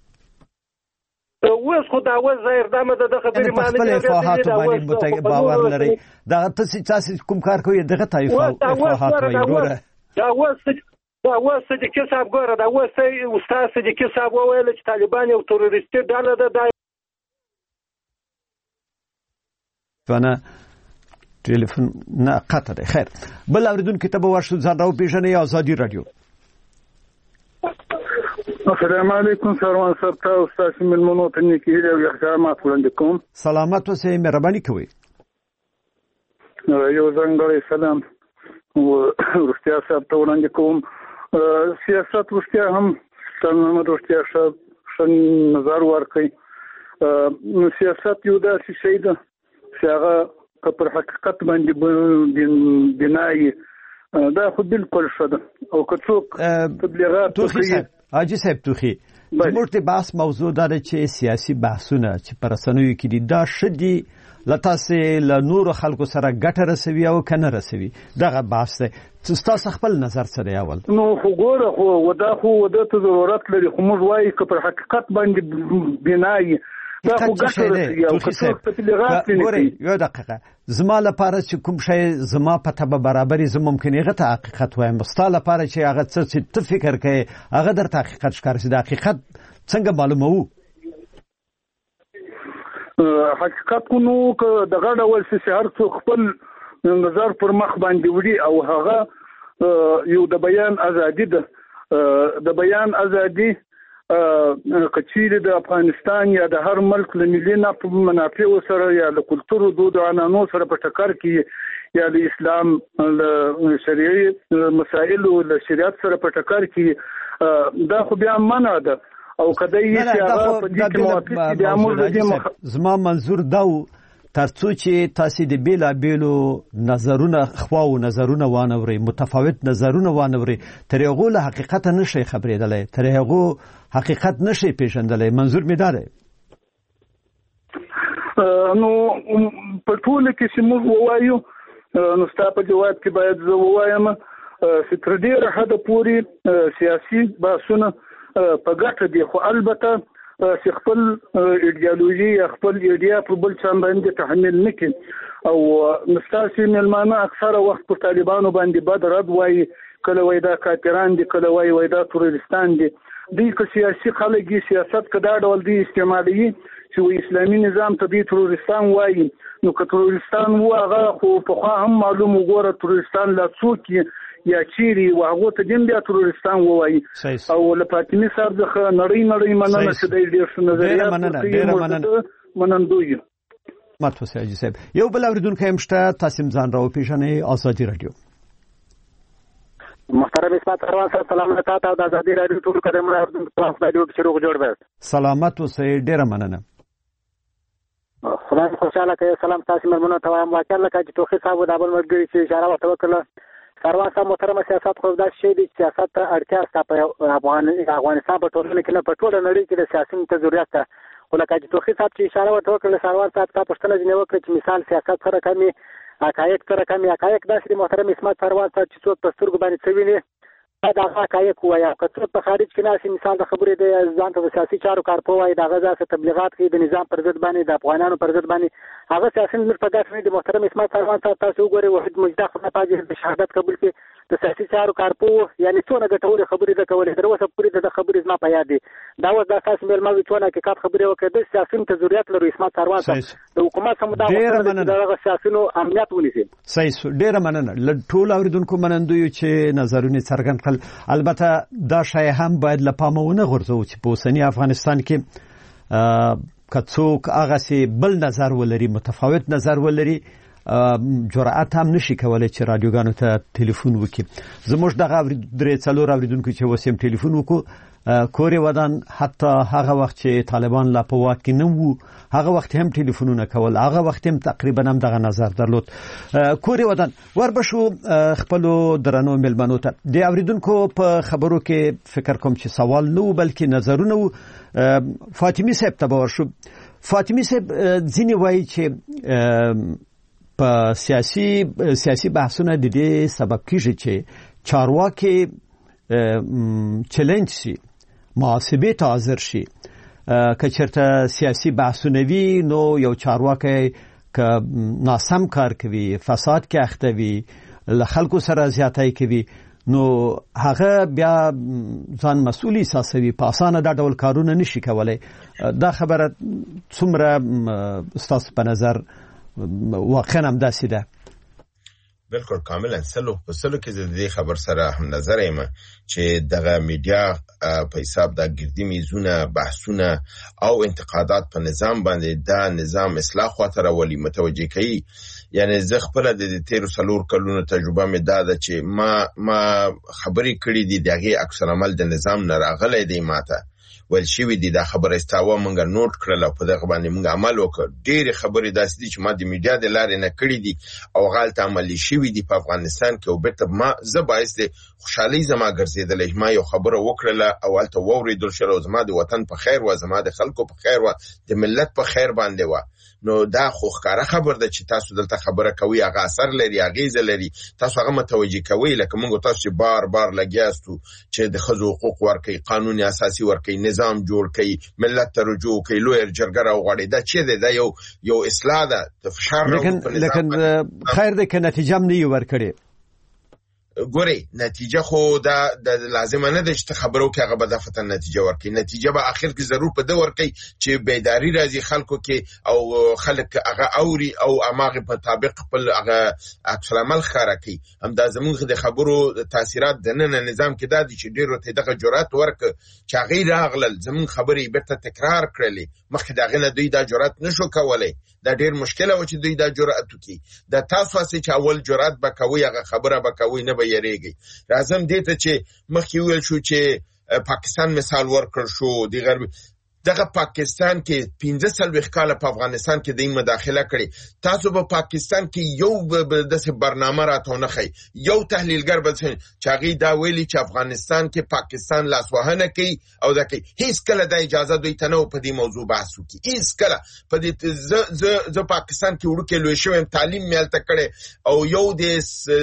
اوس خو دا اوس ظاهر دا مده د خبرې معنی خپل افواهات باندې باور لري. دا تاسو تاسو کوم کار کوي دغه طایفه افواهات وایي. دا اوس دا اوس صدیقي صاحب ګوره دا اوس استاد صدیقي صاحب وویل چې طالبان یو تروریستي ډله ده. دا فانا ټلیفون نه قطع ده. خیر بل اوریدونکو ته به ورشو. ځان راو پیژنئ. آزادي رادیو. السلام علیکم سروان صاحب تاسو تاسو ملمنو ته نیکی او احترامات وړاندې کوم. سلامات اوسئ. مهرباني کوئ. یو ځانګړی سلام روغتیا صاحب ته وړاندې کوم. سیاست روغتیا هم ستاسو روغتیا صاحب څنګه نظر ورکړي. سیاست یو داسې شی ده چې هغه پر حقیقت باندې بنایي. دا خو بالکل ښه ده او که څوک تبلیغات توخی صاحب حاجی صاحب توخی زموږ د بحث موضوع دا ده چې سیاسي بحثونه چې پر رسنیو کې دي دا شدي لتاسې له نور خلکو سره ګټه رسوي او کنه رسوي دغه بحث دی تاسو خپل نظر سره اول نو خو ګوره خو ودا خو ودا ته ضرورت لري خو موږ وایي چې پر حقیقت باندې بنای دا خو ګټه رسوي او څه تبلیغات نه یو دقیقه زما لپاره چې کوم شی زما په تبه برابرۍ زه ممکن هغه ته حقیقت وایم ستا لپاره چې هغه څه چې ته فکر کوې هغه درته حقیقت ښکاري چې د حقیقت څنګه معلوموو حقیقت کو نو که دغه ډول چې هر څوک خپل نظر پر مخ باندې وړي او هغه یو د بیان ازادي ده د بیان ازادي کچیر د افغانستان یا د هر ملک له ملي منافع سره یا د کلتور دود او عنعنو سره په ټکر کې یا د اسلام شریعي مسائل او د شریعت سره په ټکر کې دا خو بیا منع ده او کله یې چې هغه په دې کې موافق دي امر دې زما منظور دا ترڅو چې تاسو د بیلا بیلو نظرونه خواو نظرونه وانوري متفاوت نظرونه وانوري تر هغه له حقیقت نشي خبرېدلای تر هغه حقیقت نشي پیژندلای منظور می داره نو په ټول کې چې موږ وایو نو ستاسو په جواب کې باید زه وایم چې تر ډیره حد پورې سیاسي بحثونه په ګټه دي خو البته چې خپل ایډیالوژي یا خپل ایډیا په بل څه باندې تحمیل نکړي او مستاسي ملمانه اکثره وخت په طالبانو باندې بد رد وایي کله وای دا کافران دي کله وای وای دا تروریستان دي دوی که سیاسي خلک سیاست کدا ډول دي استعمالي چې اسلامي نظام ته دي تروریستان وایي نو که تروریستان و هغه خو په خوا هم معلوم وګوره تروریستان لا څوک یا چیرې واغو ته دین بیا تروریستان وایي او له فاطمه صاحب څخه نړۍ نړۍ مننه چې د ډېر څه نظریات منندوی ماتو ساجي صاحب یو بل اوریدونکو هم شته تاسو ځان راو پیژنې ازادي رادیو محترم اسمت پروان صاحب سلام علیکم او د ازادي رادیو ټول قدم راوړم تاسو د یو شروع جوړ به سلامت اوسئ ډیره مننه خدای خوشاله کوي سلام تاسو مرمنو ته وایم واکر لکه چې توخي صاحب د ابل مرګري چې اشاره ورته وکړه سروان صاحب محترم سیاست خو دا شی دی سیاست ته اړتیا ستا په افغان افغانستان په ټولنه کې نه په ټوله نړۍ کې د سیاسي ضرورت ده ولکه چې توخي صاحب چې اشاره ورته وکړه سروان صاحب تاسو پښتنه جنې وکړه چې مثال سیاست سره کمی حقایق سره کمی حقایق داسې محترم اسمت سروان صاحب چې څوک په سترګو باندې څوینه دا حقایق وایي که څوک په خارج کې ناسي مثال د خبرې د ځان ته سیاسي چارو کارپو وایي دا غزا څخه تبلیغات کوي د نظام پر ضد باندې د افغانانو پر ضد باندې هغه سیاسي نظر په داسې د محترم اسمت سروان صاحب تاسو وګورئ وحید مجدا خو په دې د شهادت قبول کې د سیاسي چارو کارپو یعنی څونه ګټورې خبرې د کولې تر اوسه پورې د خبرې زما په یاد دي دا اوس د اساس مېلمه څونه کې کات خبرې وکړه د سیاسي ته ضرورت لري اسمت سروان صاحب د حکومت سم دا دغه سیاسيونو امنیت ونیسي صحیح ډیره مننه ټول اوریدونکو منندوی چې نظرونه څرګند کړل البته دا شای هم باید لپامونه غورځو چې په اوسنی افغانستان کې کڅوک هغه سي بل نظر ولري متفاوت نظر ولري جرأت هم نشي کولای چې رادیوګانو ته ټلیفون وکړي زموږ دغه درې څلور اوریدونکو چې وسیم ټلیفون وکړو کوري ودان حتی هغه وخت چې طالبان لا په واک کې نه وو هغه وخت هم ټلیفونونه کول هغه وخت هم تقریبا هم دغه نظر درلود کوري ودان وربشو خپل درنو ملمنو ته د اوریدونکو په خبرو کې فکر کوم چې سوال نو بلکې نظرونه فاطمه صاحب ته ورشو فاطمه صاحب ځینی وایي چې په سیاسي سیاسي بحثونه د دې سبب کیږي چې چارواکي چیلنج شي محاسبه ته حاضر شي که چېرته سیاسي بحثونه وي نو یو چارواکي که ناسم کار کوي فساد کې اخته وي له خلکو سره زیاتۍ کوي نو هغه بیا ځان مسؤل احساسوي په اسانه دا ډول کارونه نشي کولای دا خبره څومره ستاسو په نظر واقعا هم داسې ده بالکل کاملا سلو په سلو کې د دې خبر سره هم نظر یم چې دغه میډیا په حساب د ګردی میزونه بحثونه او انتقادات په نظام باندې دا نظام اصلاح خاطر ولي متوجه کوي یعنی زه خپل د تیر سلور کلونو تجربه مې دا ده چې ما ما خبرې کړې دي دغه عکس العمل د نظام نه راغلي دی ماته ول شي دي دا خبره استاوه مونږه نوٹ کړل او په دغه باندې مونږ عمل وکړ. ډېر خبرې داسې دي چې ما د میډیا د لارې نه کړې دي او غلط عملي شوی دي په افغانستان کې او بیرته ما زه باعث د خوشحالي زما ګرځېدلې. ما یو خبره وکړله او هلته واورېدل شوه او زما د وطن په خیر و، زما د خلکو په خیر و، د ملت په خیر باندې و. نو دا خو ښکاره خبر ده چې تاسو دلته خبره کوي هغه اثر لري، اغیزه لري، تاسو هغه متوجه کوي. لکه موږ تاسو چې بار بار لګیاستو چې د ښځو حقوق ورکوي، قانون اساسي ورکوي، نظام جوړ کوي، ملت ته رجوع کوي، لوی جرګه راوغواړي. دا چې دی دا یو یو اصلاح ده د فشار لیکن لیکن خیر ده که نتیجه هم نه ورکړي. ګوري نتیجه خو دا د لازمه نه ده چې خبرو کې هغه به دفعه نتیجه ورکړي. نتیجه به اخر کې ضرور په ده ورکړي چې بیداری راځي خلکو کې او خلک هغه اوري او اماغه په طابق خپل هغه عکس العمل ښکاره کوي. همدا زموږ د خبرو تاثیرات د نن نظام کې دا دي چې ډېرو ته دغه جرأت ورک چې هغه راغلل زموږ خبرې بیرته تکرار کړلې. مخکې دغه نه دوی دا جرأت نشو کولای. دا ډېر مشکله و چې دوی دا جرأت وکړي. دا تاسو چې اول جرأت به کوي هغه خبره به کوي نه یریږي. راځم دې ته چې مخکې ویل شو چې پاکستان مثال ورکړ شو د غرب دغه پاکستان کې پنځه څلوېښت کاله په افغانستان کې د مداخله کړې. تاسو په پاکستان کې یو داسې برنامه راته نه ښیي، یو تحلیلګر به چې هغې دا ویلي چې افغانستان کې پاکستان لاسوهنه کوي او دا کوي. هیڅ کله دا اجازه دوی ته نه و په دې موضوع بحث وکړي. هیڅ کله په دې زه پاکستان کې وړوکی لوی شوی یم، تعلیم مې هلته کړی او یو د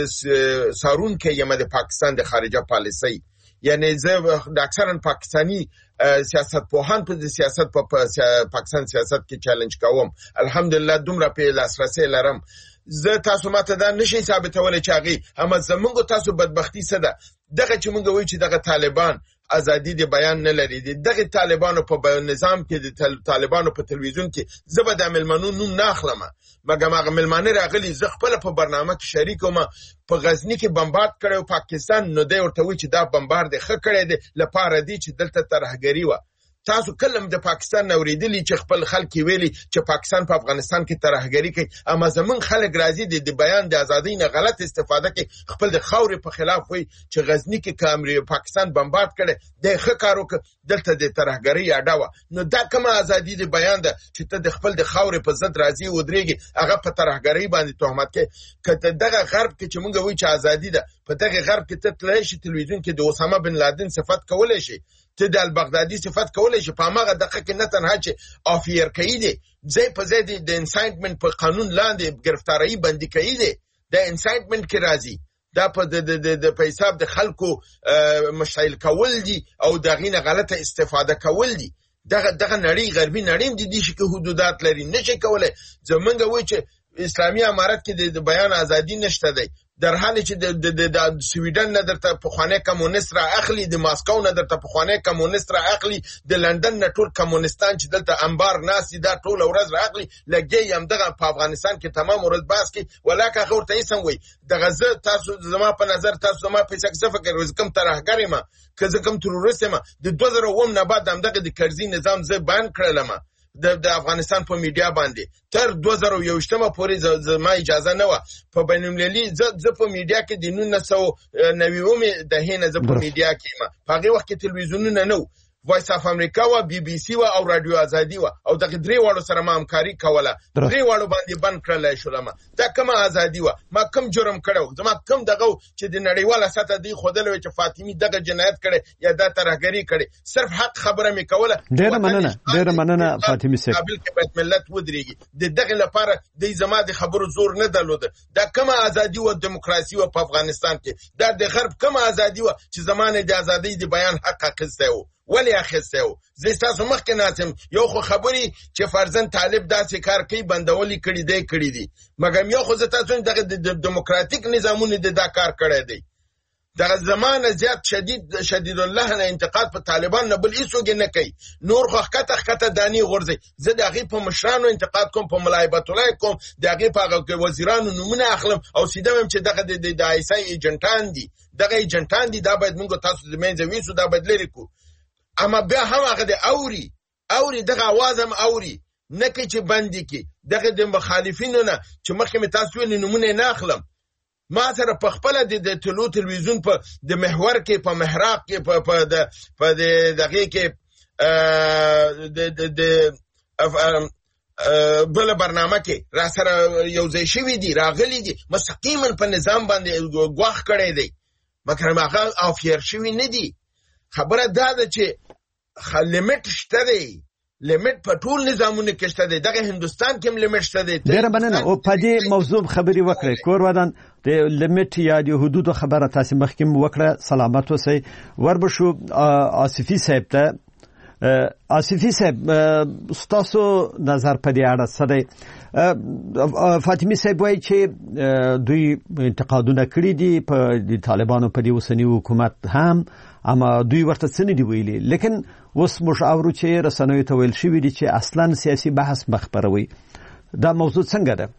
څارونکی یم د پاکستان د خارجه پالیسۍ. یعنی زه د اکثرا پاکستانی سیاست پوهان په سیاست په پاکستان سیاست کې چالش کوم. الحمدلله دومره په لاسرسي لرم. زه تاسو ماته دا نشي ثابتولای چې هغه هم زمونږ تاسو بدبختی څه ده. دغه چې مونږ وایو چې دغه طالبان ازادي د بیان نه لري. دغه طالبانو په نظام کې د طالبانو په تلویزیون کې زبر د ملمنو نوم نه اخلم، مګر هغه ملمانه راغلي زه خپل په برنامه کې شریک وم. په غزنی کې بمبارد کړو پاکستان، نو دی ورته وی چې دا بمبارد ښه کړی دی لپاره دی چې دلته ترهګری و. تاسو کلم د پاکستان نوریدلی چې خپل خلک ویلي چې پاکستان په افغانستان کې ترهګری کوي، اما زمون خلک راځي د بیان د ازادۍ نه غلط استفاده کوي، خپل د خاورې په خلاف وي چې غزنی کې کامري پاکستان بمبارد کړي د ښه کارو ک دلته د ترهګری اډاوه. نو دا کومه ازادي د بیان ده چې ته د خپل د خاورې په ضد راځي او درېږي هغه په ترهګری باندې تهمت کوي. کته دغه غرب کې چې مونږ وایو چې ازادي ده، په دغه غرب کې ته تللی شي تلویزیون کې د اسامه بن لادن صفت کولای شي، ته د البغدادي صفت کولای شي. په هغه دقیقه کې نه تنها چې افیر کوي دي، ځای په ځای د انسایټمنټ په قانون لاندې گرفتاری بندي کوي دي. د انسایټمنټ کې راځي دا په د د په حساب د خلکو مشایل کول دي او دغه نه غلطه استفاده کول دي. دغه دغه نړۍ غربي نړۍ د دې شي کې حدودات لري، نشي کولای. زمونږ وایي چې اسلامي امارت کې د بیان ازادي نشته دی، در حالی چې د د سویډن نه درته پخوانی کمونیست را اخلي، د ماسکو نه درته پخوانی کمونیست را اخلي، د لندن نه ټول کمونیستان چې دلته انبار ناس دي دا ټول ورځ را اخلي، لګي هم دغه په افغانستان کې تمام ورځ باس کې ولاکه غور ته یې وي. دغه زه تاسو زما په نظر تاسو زما په څه فکر وز کوم ترهګر یم که زه کوم تروریست یم. د دوه زره اووه نه بعد هم دغه د کرزي نظام زه بیان کړلم د د افغانستان په میډیا باندې تر دوه زره یوویشتمه پورې زما اجازه نه و په بین المللي زه په میډیا کې د نولس سوه نوي دهې نه زه په میډیا کې یم. په هغې وخت کې تلویزیونونه نه و، وایس اف امریکا و، بی بی سی و او رادیو ازادي و، او دغه درې واړو سره ما همکاري کوله. درې واړو باندې بند کړلی شولم. دا کومه ازادي وه؟ ما کوم جرم کړی؟ زما کوم دغه چې د نړیواله سطحه دوی ښودلی وی چې فاطمي دغه جنایت کړی یا دا ترهګري کړې. صرف حق خبره مې کوله. ډېره مننه ډېره مننه فاطمي صاحب. قابل کې باید ملت ودرېږي. د دغې لپاره دوی زما د خبرو زور نه درلوده. دا کومه ازادي وه دیموکراسي وه په افغانستان کې؟ دا د غرب کومه ازادي وه چې زمانې د ازادۍ د بیان حق اخیستی و؟ ولی اخیستی و؟ زه ستاسو مخکې ناستم یو خو خبرې چې فرضاً طالب داسې کار کوي بندولي کړي دی کړي دي، مګر یو خو زه تاسو دغه د دیموکراتیک نظامونو د دا کار کړی دی. دغه زمانه زیات شدید شدید الله نه انتقاد په طالبان نه بل هیڅوک نه کوي. نور خو ښکته ښکته دانې غورځي. زه د هغې په مشرانو انتقاد کوم، په ملایبت الله کوم، د هغې په هغه وزیرانو نومونه اخلم او سیده وایم چې دغه د آی اس آی ایجنټان دي، دغه ایجنټان دي، دا باید موږ تاسو د منځه ویسو، دا باید لرې کړو. اما بیا هم هغه د اوري اوري دغه اواز هم اوري نه کوي چې بندي کړي. دغه د مخالفینو نه چې مخکې مې تاسو ویلي نومونه نه اخلم. ما سره په خپله د طلوع تلویزیون په د محور کې، په محراق کې، په دغې کې د د بل برنامه کې را سره یو ځای شوی دي راغلي دي مستقیما په نظام باندې غواخ کړی دی مګر هغه افیر شوی نه دي. خبره دا ده چې لیمټ شته دی، لیمټ په ټول نظامونو کې شته دی، دغه هندستان کې هم لیمټ شته دی. ډیره مننه. او په دې موضوع خبري وکړئ کور ودان د لیمټ یا د حدود خبره تاسو مخکې وکړه. سلامت اوسئ. وربشو آصفي صاحب ته. آصفي صاحب ستاسو نظر په دې اړه څه دی؟ فاطمه صاحب وایي چې دوی انتقادونه کړی دي په د طالبانو په دی اوسنی حکومت هم، اما دوی ورته څه نه دی ویلي. لیکن اوس موږ اورو چې رسنیو ته ویل شوی دي چې اصلا سیاسي بحث مخبروي. دا موضوع څنګه ده؟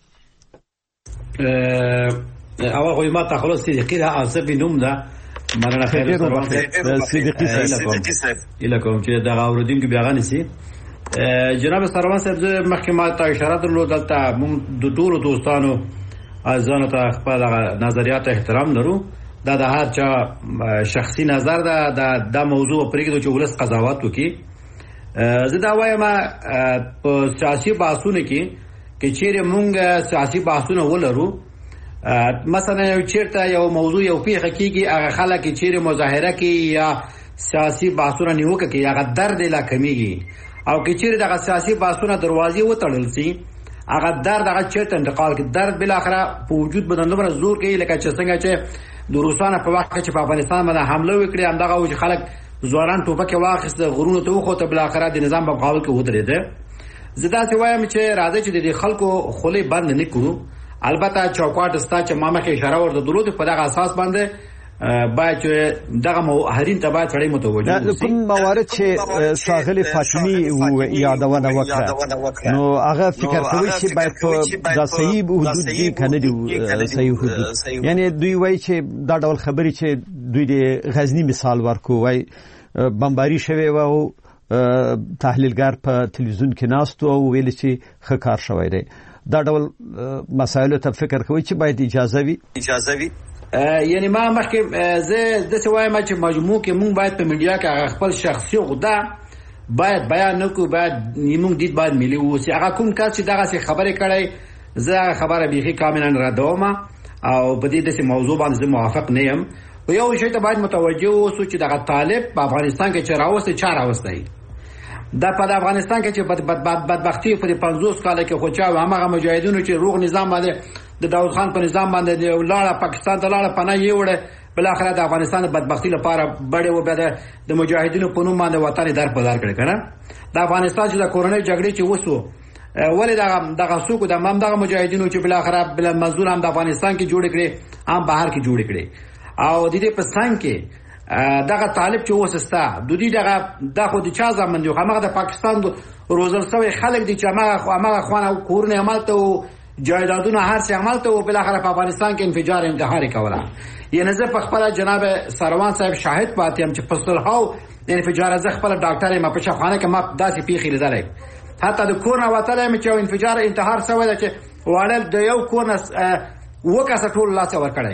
اول خو ما ته خلاص صدیقی ده عصبی نوم ده مرنه خیر سروان صدیقی صاحب الکم چې دغه اوردونکو بیا غنسی. جناب سروان صاحب مخکې ما ته اشاره درلوده دلته موږ د ټولو دوستانو ځان ته خپل نظریات احترام لرو. دا د هر چا شخصي نظر ده. دا د موضوع پرېږدو چې ولس قضاوت وکړي. زه دا وایم په سیاسي بحثونو کې کې چیرې موږ سیاسي بحثونه ولرو، مثلا یو چیرته یو موضوع یو پیښه کیږي، هغه خلک چیرې مظاهره کوي یا سیاسي بحثونه نیوکه کوي، هغه درد لا کمیږي. او کې چیرې دغه سیاسي بحثونه دروازې وتړل شي، هغه درد هغه چیرته انتقال کوي. درد بل اخره په وجود بدن دومره زور کوي لکه چې څنګه چې د روسانو په وخت کې په افغانستان باندې حمله وکړي، همدغه و چې خلک ځوانان ټوپک واخیست غرونو ته وخوته، بل اخره د نظام په مقابل کې ودرېده. زه داسې وایم چې راځي چې د خلکو خولې بند نه کړو. البته چوکاټ ستا چې ما مخکې اشاره ورته درلوده په دغه اساس باندې باید چې دغه موهرین ته باید سړی متوجه وي. کوم موارد چې ساغلی فاطمی یادونه وکړه نو هغه فکر کوي چې باید په د صحیح حدود کې کنه دی صحیح حدود، یعنی دوی وایي چې دا ډول خبرې چې دوی د غزنی مثال ورکو وای بمباری شوی و او تحلیلګر په تلویزیون کې ناست او ویل چې ښه کار شوی دی. دا ډول مسایلو ته فکر کوي چې باید اجازه وي اجازه وي یعنی ما مخکې زه د څه وایم چې مجموع کې مونږ باید په میډیا کې خپل شخصي غوډه باید بیان نکو، باید نیمون دید باید ملي وسی. هغه کوم کس چې دغه څه خبرې کړي زه خبره بيخي کاملا ردوم او په دې داسې موضوع باندې موافق نه یم. او یو شی ته باید متوجه اوسو چې دغه طالب په افغانستان کې چې راوسته چا راوسته دا په افغانستان کې چې بد بد بد بدبختی په پنځوس کال کې خو چا هغه مجاهدونو چې روغ نظام باندې د داود خان په نظام باندې ولاړه پاکستان ته لاړه پناه یې وړه، بل اخره د افغانستان د بدبختی لپاره بڑے و بده د مجاهدینو په نوم باندې وطن در په دار کړی کنه. د افغانستان چې د کورونی جګړې چې وسو ولې دغه دغه سوق د مم دغه مجاهدینو چې بل اخره بل منظور هم د افغانستان کې جوړ کړي، هم بهر کې جوړ کړي. او د دې په څنګ کې دغه طالب چې وسستا د دې دغه د خو د چا ځمن دی، هغه د پاکستان روزل سوی خلک دي چې هغه هغه خوانه کورونه عملته او جایدادونه هر څه عملته او بل اخره په افغانستان کې انفجار انتحاري کوله. یعنی زه په خپل جناب سروان صاحب شاهد پاتې هم چې په صلحو انفجار زه خپل ډاکټر ما په شفاخانه کې ما داسې پیخي لیدلې، حتی د کورنا وتلې مې چې انفجار انتحار سوی ده چې وړل د یو کورنا وکاسه ټول لاس ور کړی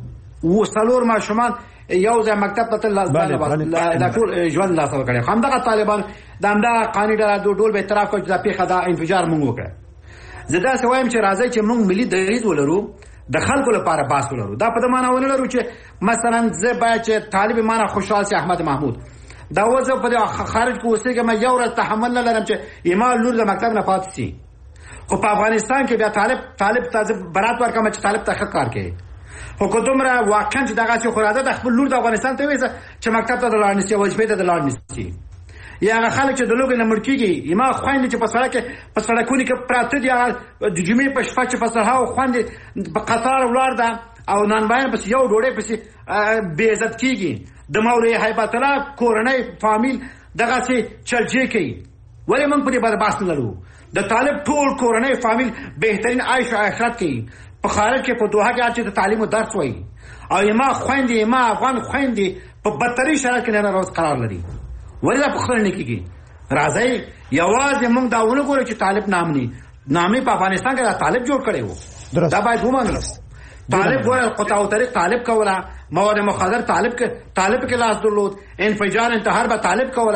و څلور ماشومان یو ځای مکتب ته لاس باندې ټول ژوند لاس ور کړی. همدغه طالبان د همدغه قانون ډول ډول به اعتراف کوي چې د پیخه دا انفجار مونږ وکړ. زه دا سوایم چې راځي چې مونږ ملي دریځ ولرو، د خلکو لپاره باس ولرو. دا په دې معنی ونه لرو چې مثلا زه باید چې طالب معنی خوشحال سي احمد محمود دا وځو په خارج کې اوسېږم یو ورځ تحمل نه لرم چې ایمال لور د مکتب نه پاتې سي. خو په افغانستان کې بیا طالب طالب تاسو برات ورکوم چې طالب ته کار کوي. خو کومره واقعا چې دغه څه خوراده د خپل لور د افغانستان ته وېسه چې مکتب ته د لاړ نشي او شپې ته د لاړ نشي. یا هغه خلک چې د لوګي نه مړکیږي یما خويند چې په سړک کې په سړکونو کې پراته دي، د جمعې په شپه چې په سرهاو خويند په قطار ولار ده او نن باندې پس یو ډوړې پس بے عزت کیږي. د مولوی هیبت الله کورنۍ فامیل دغه څه چلجې کوي. ولې موږ په دې باندې بحث نه لرو؟ د طالب ټول کورنۍ فامیل بهترین عيش او آخرت کوي. په خارج کې په دوحه کې چې د تعلیم درس وایي او یما خويند یما افغان خويند په بدتري شرایط کې نه راوځ قرار لري. ولې په خپل نه کېږي؟ راځي یوازې موږ دا ونه ګورو چې طالب نامني نامي په افغانستان کې دا طالب جوړ کړي وو. دا باید ومنل. طالب ګور قطاع طریق طالب کولا، مواد مخدر طالب کې طالب کې لاس درلود، انفجار انتحار به طالب کولا،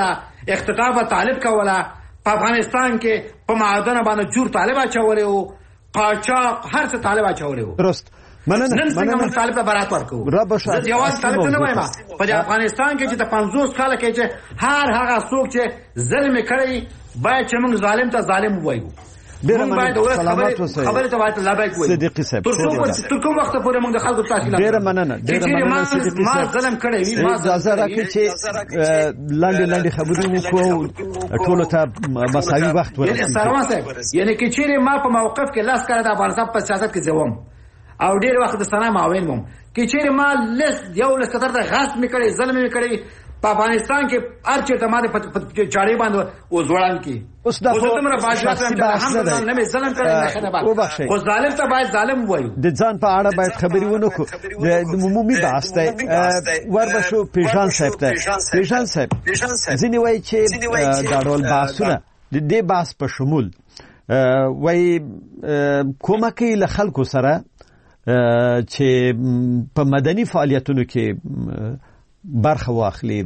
اختطاف طالب کوله په افغانستان کې په معادن باندې جوړ طالب اچولې او قاچاق هر څه طالب اچولې او درست مننه نن څنګه طالب ته برات ورکو زه جواز طالب نه وایم په افغانستان کې چې د پنځوس کال کې چې هر هغه څوک چې ظلم کړی باید چې موږ ظالم ته ظالم وایو ډیر مننه خبره ته وایي لابد وایي صدیقي صاحب تر کوم وخت پورې موږ د خلکو تحصیلات ډیر مننه ډیر مننه صدیقي صاحب ما ظلم کړی ما اجازه راکړئ چې لاندې لاندې خبرې وکړو ټول ته مساوي وخت ورسېږي یعنی کې چیرې ما په موقف کې لاس کړی د افغانستان په سیاست کې زوم او ډیر وخت د سنا معاون وم کې چیرې ما لس یو لس کتر د غاصب میکړي ظلم میکړي په افغانستان کې ارچه ته ماده په چاړې باندې او ځوړان کې اوس دا په تمره باجات هم نه مې ظلم کړی نه خنه باندې خو ظالم ته باید ظالم وایو د ځان په اړه باید خبرې ونکړو د عمومي بحث ته وربشو پیژان صاحب ته پیژان صاحب ځینې وایي چې دا ډول بحثونه د دې بحث په شمول وایي کومه کې له خلکو سره چې په مدني فعالیتونو کې برخه واخلي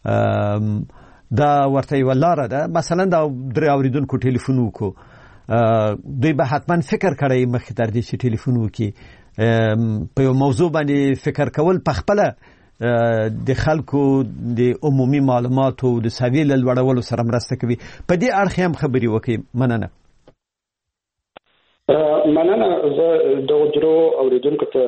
دا ورته یو لاره ده مثلا دا درې اوریدونکو ټلیفون وکړو دوی به حتما فکر کړی مخکې تر دې چې ټلیفون وکړي په یو موضوع باندې فکر کول په خپله د خلکو د عمومي معلوماتو د سویې له لوړولو سره مرسته کوي په دې اړخ هم خبرې وکړي مننه مننه زه د درو اوریدونکو ته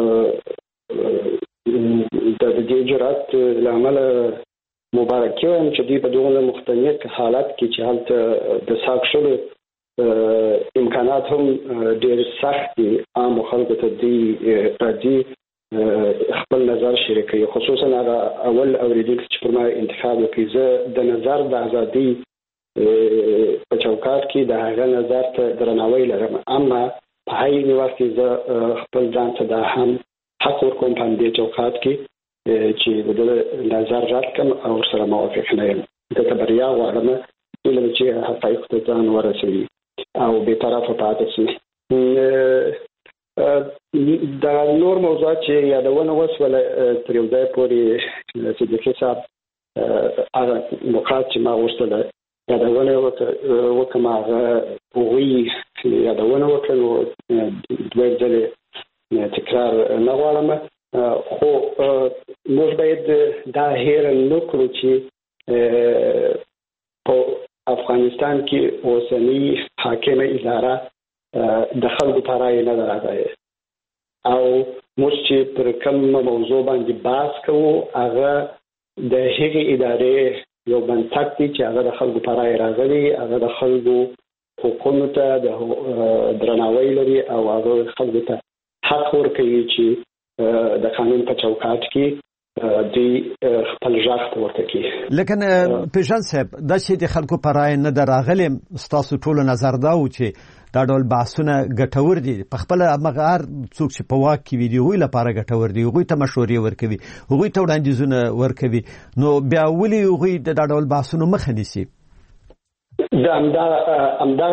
د دې جرأت لامل مبارکي وایم چې دوی په دغه مختلف حالات کې چې هلته د ساکشلو امکانات هم ډېر سخت دي عام خلکو ته دی راځي خپل نظر شریکوي خصوصا هغه اول اوریدونکو چې پر ما انتخاب وکړي زه د نظر د ازادي په چوکاټ کې د هغه نظر ته درناوی لرم اما په هغې وخت کې زه خپل ځان ته دا هم حق ورکوم په دې چوکاټ کې چې د نظر رد کړم او سره موافق نه یم دغه بریا غواړم چې حقایق ته ځان ورسوي او به طرفه پاتې شي دا نور موضوعات چې یادونه وسوله تر یو ځای پورې صدیقي صاحب هغه نقاط چې ما غوښتل یادونه وکړم هغه هغوی یادونه وکړل نو دوه ځلې تکرار نه غواړم خو موږ باید دا هیر نه کړو چې په افغانستان کې اوسنی حاکمه اداره د خلکو په رایه نه ده راغلې او موږ چې پر کوم موضوع باندې بحث کوو هغه د هغې ادارې یو بنسټ دی چې هغه د خلکو په رایه راغلی هغه د خلکو حقونو ته د درناوی لري او هغه خلکو ته حق ورکوي چې د قانون په چوکاټ کې دوی خپل غږ ورته کوي لیکن پیژان صاحب دا چې د خلکو په رایه نه ده راغلی ستاسو ټولو نظر دا و چې دا ډول بحثونه ګټور دي په خپله همغه هر څوک چې په واک کې وي د هغوی لپاره ګټور دي هغوی ته مشورې ورکوي هغوی ته وړاندیزونه ورکوي نو بیا ولې هغوی د دا ډول بحثونو مخه نیسي زه همدا همدا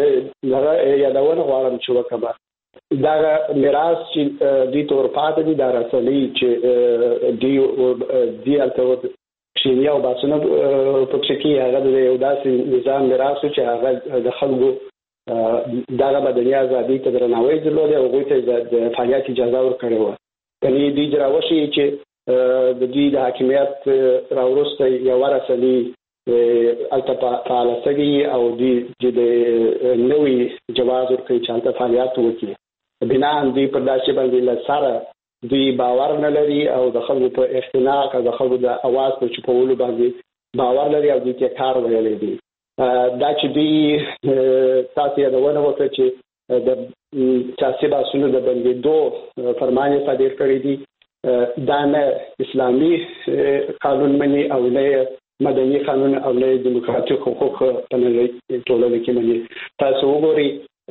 یادونه غواړم چې وکړم دا میراث چې دوی ته ورپاتې دي دا رسنۍ چې دوی دوی هلته کښېني او بحثونه پکښې کوي هغه د یو داسې نظام میراث و چې هغه د خلکو دغه مدني ازادي ته درناوی درلود او هغوی ته د فعالیت اجازه ورکړې وه یعنې دوی جرا وښیي چې د دوی د حاکمیت راوروسته یوه رسنۍ هلته فعاله شوې او دوی د نوي جواز ورکوي چې هلته فعالیت وکړي بنا دوی پر داسې باندې له سره دوی باور نه لري او د خلکو په اختناق او د خلکو د اواز په چوپولو باندې باور لري او دوی ته کار ویلی دی دا چې دوی تاسو یادونه وکړه چې د سیاسي بحثونو د بندېدو فرمان یې صادر کړی دی دا نه اسلامي قانون مني او نه مدني قانون او نه دیموکراتیک حقوق په ټولنه کې مني تاسو وګورئ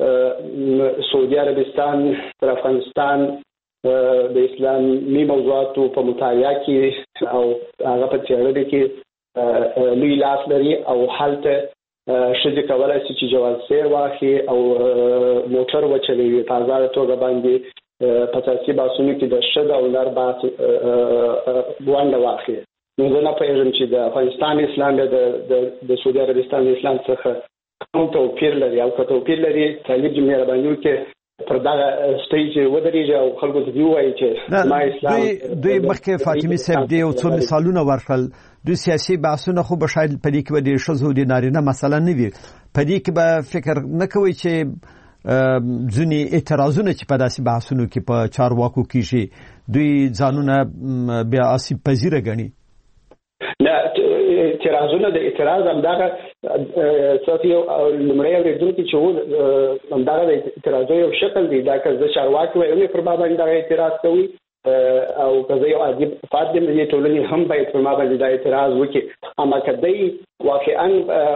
سعودي عربستان تر افغانستان د اسلامي موضوعاتو په مطالعه کې او هغه په څېړنه کې لوی لاس لري او هلته ښځې کولی شي چې جواز سیر واخلي او موټر وچلوي په ازاده توګه باندې په سیاسي بحثونو کې د ښځو او نر بحث ونډه واخلي نو زه نه پوهېږم چې د افغانستان اسلام د د سعودي عربستان اسلام څخه کوم توپیر لري او که توپیر لري طالب دې مهرباني وکړي پر دغه سټیج ودرېږي او خلکو ته دې ووایي چې ما اسلام دوی مخکې فاطمي صاحب دې یو څو مثالونه ورکړل دوی سیاسي بحثونه خو به شاید په دې کې به د ښځو د نارینه مسله نه وي په دې کې به فکر نه کوئ چې ځینې اعتراضونه چې په داسې بحثونو کې په چارواکو کېږي دوی ځانونه بیا آسیب پذیره ګڼي نه اعتراضونه د اعتراض همدغه څه یو لومړی اورېدونکي چې و همدغه د اعتراضو یو شکل دی دا که زه چارواکي وایم پر ما باندې دغه اعتراض کوي او که زه یو عادي افراد یم د دې ټولنې هم باید پر ما باندې دا اعتراض وکړي اما که دی واقعا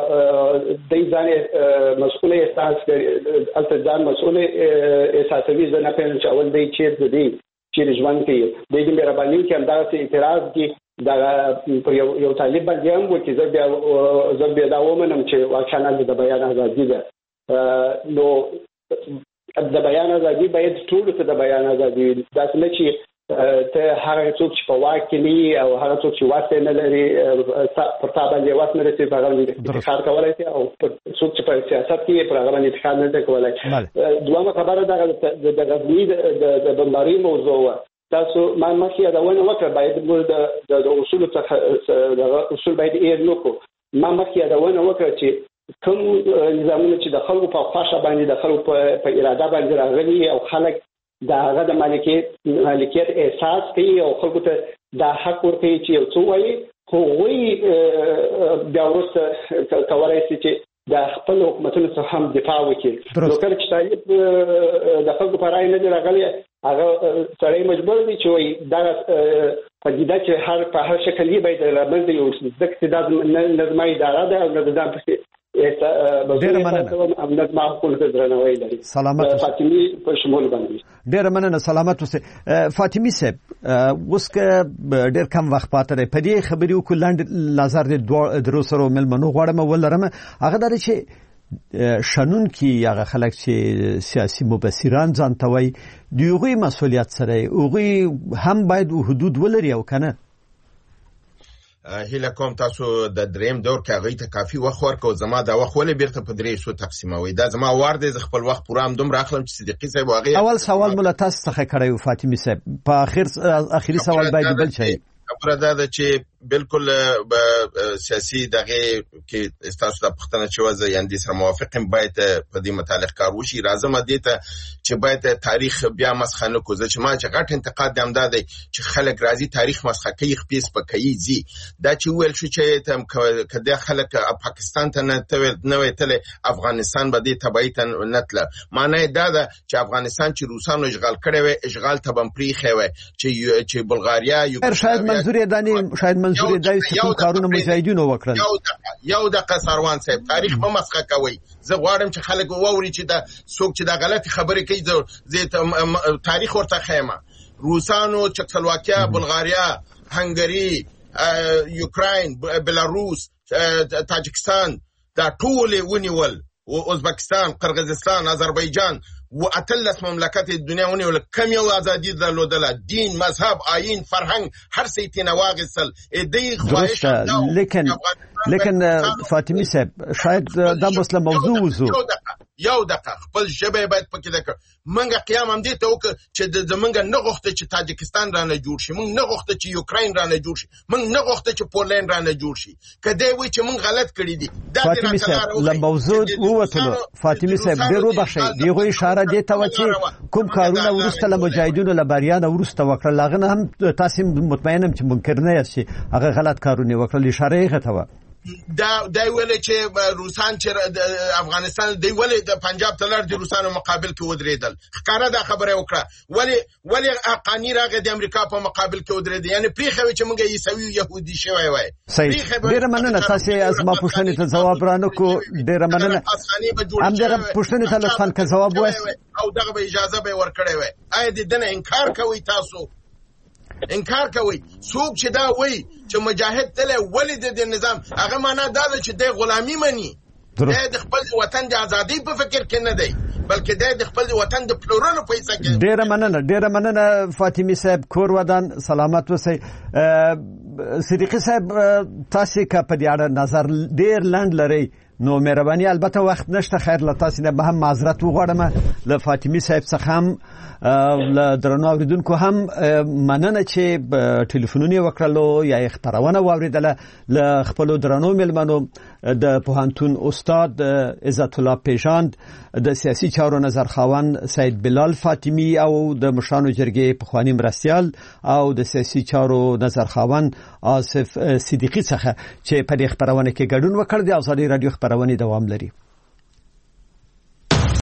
دی ځان مسؤل احساس کړي هلته ځان مسؤل احساسوي زه نه پوهېږم چې اول دی چېرته دی چېرې ژوند کوي دی دې مهرباني وکړي همدغسې اعتراض دي دا پر یو یو طالب باندې هم وکړي زه بیا زه بیا دا ومنم چې واقعا د بیان ازادي ده نو د بیان ازادي باید ټولو ته د بیان ازادي وي داسې نه چې ته هغه څوک چې په واک کې نه او هغه څوک چې واک نه لري پر تا باندې واک نه لري په هغه باندې انتخاب کولای شي او څوک چې په سیاست کې پر هغه باندې انتخاب نه کولای دویمه خبره ده د غزني د بمباري موضوع تاسو ما مخکې یادونه وکړه باید موږ د اصول څخه د اصول باید یې نوکو ما مخکې یادونه وکړه چې کوم نظامونه چې د خلکو په خواشه باندې د خلکو په اراده باندې راغلي او خلک دا هغه د مالکیت مالکیت احساس کوي او خلکو ته دا حق ورکوي چې یو څه وایي هغوی بیا وروسته کولی شي چې د خپل حکومتونو څخه هم دفاع وکړي نو کله چې طالب د خلکو په رایې نه دي راغلی هغه سړی مجبور دی چې وایي دا پدیده چې هر په هر شکل یې باید رامنځته یو ځکه چې دا نظمه اداره ده او د ځان پسې ډیره مننه سلامت فاطمي په شمول باندې ډیره مننه سلامت اوسه فاطمي صاحب اوس که ډیر کم وخت پاتې دی په دې خبرې وکړو لاندې لازار د درو سره ملمنو غواړم ولرم هغه دا چې شنون کې هغه خلک چې سیاسي مبصران ځان ته وایي دوی مسؤلیت سره اوغي هم باید حدود ولري او کنه هیله کوم تاسو د دریم دور کې هغه ته کافي وخت ورکو زما دا وخت ولې بیرته په درې شو تقسیموي دا زما وار دی خپل وخت پوره هم دوم راخلم چې صدیقي صاحب واغې اول سوال مولا تاسو څخه کړی فاطمه صاحب په اخر اخري سوال باید بل شي خبره ده چې بالکل سیاسي دغه کې استاسو د پښتنه چې وځي یاندې سره موافقم باید په دې متعلق کار وشي راځم دې ته چې باید تاریخ بیا مسخه نه کوزه چې ما چې غټ انتقاد دم دادی چې خلک راځي تاریخ مسخه کوي خپېس پکې زی دا چې ویل شو چې تم کده خلک پاکستان ته نه تویل نه ویتل افغانستان به دې تبعیت نتل معنی دا ده چې افغانستان چې روسانو اشغال کړي وي اشغال ته بم پری خوي چې چې بلغاریا یو شاید منظور دانی شاید منظور دای چې کارونه مجاهدینو وکړل یو دقه یو دقه سروان صاحب تاریخ به مسخه کوي زه غواړم چې خلک ووري چې دا څوک چې دا غلطي خبرې کوي زه تاریخ ورته خیمه روسانو چکسلواکیا بلغاریا هنګری یوکراین بلاروس تاجکستان دا ټول ونیول او ازبکستان قرغیزستان آذربایجان و اتلس مملکت دنیا ونیول کم یو ازادي درلودله دین مذهب آیین فرهنګ هر څه تینا واغسل دې خواهش لیکن لیکن فاطمه صاحب شاید دا مسله موضوع وزو یو دقه خپل ژبه باید پکې ده منګه قیام هم دې ته وک چې د منګه نه غوښته چې تاجکستان رانه جوړ شي منګه نه غوښته چې یوکراین رانه جوړ شي منګه نه غوښته چې پولند رانه جوړ شي کله وی چې منګه غلط کړی دي دا فاطمه صاحب له موضوع ووتلو فاطمه صاحب ډیرو بخښي دیغه اشاره دې ته و چې کوم کارونه ورسته له مجاهدینو له بریان ورسته وکړل لاغه هم تاسو مطمئنم چې منکر نه یاست هغه غلط کارونه وکړل اشاره یې غته و دا دا ویل چې روسان چې افغانستان دی ولې د پنجاب تلر د روسانو مقابل کې ودرېدل ښکارا دا خبره وکړه ولې ولې افغاني راغی د امریکا په مقابل کې ودرېدل یعنی پریخوي چې موږ عیسوي يهودي شوی وای ډېر مننه تاسو از ما پوښتنې ته جواب رانه کو ډېر مننه هم دغه پوښتنې ته لطفا که جواب وایي او دغه به اجازه به ورکړې وای آیا د دنه انکار کوي تاسو انکار کوي څوک چې دا وایي چې مجاهد تل ولید د نظام هغه معنا دا ده چې د غلامی مني د خپل وطن د ازادۍ په فکر کې نه دی بلکې د خپل وطن د پلورلو پیسې کې. ډیره مننه ډیره مننه فاطمی صاحب، کور ودان سلامت اوسئ. صدیقی صاحب تاسو کا په دې اړه نظر ډیر لاند لري نو مهرباني، البته وخت نشته، خیر له تاسو نه به هم معذرت وغواړم. له فاطمی صاحب څخه هم له درنو اوریدونکو هم مننه چې ټلیفونونه وکړلو یا خبرونه واوریدله. له خپل درنو ملمنو د پوهنتون استاد عزت الله پیژاند، د سیاسي چارو نظر خاوند سید بلال فاطمی او د مشرانو جرګې پخوانی مرستیال او د سیاسي چارو نظر خاوند آصف صدیقی څخه چې په دې خبرونه کې ګډون وکړ. د ازادي رادیو خبرونه دوام لري.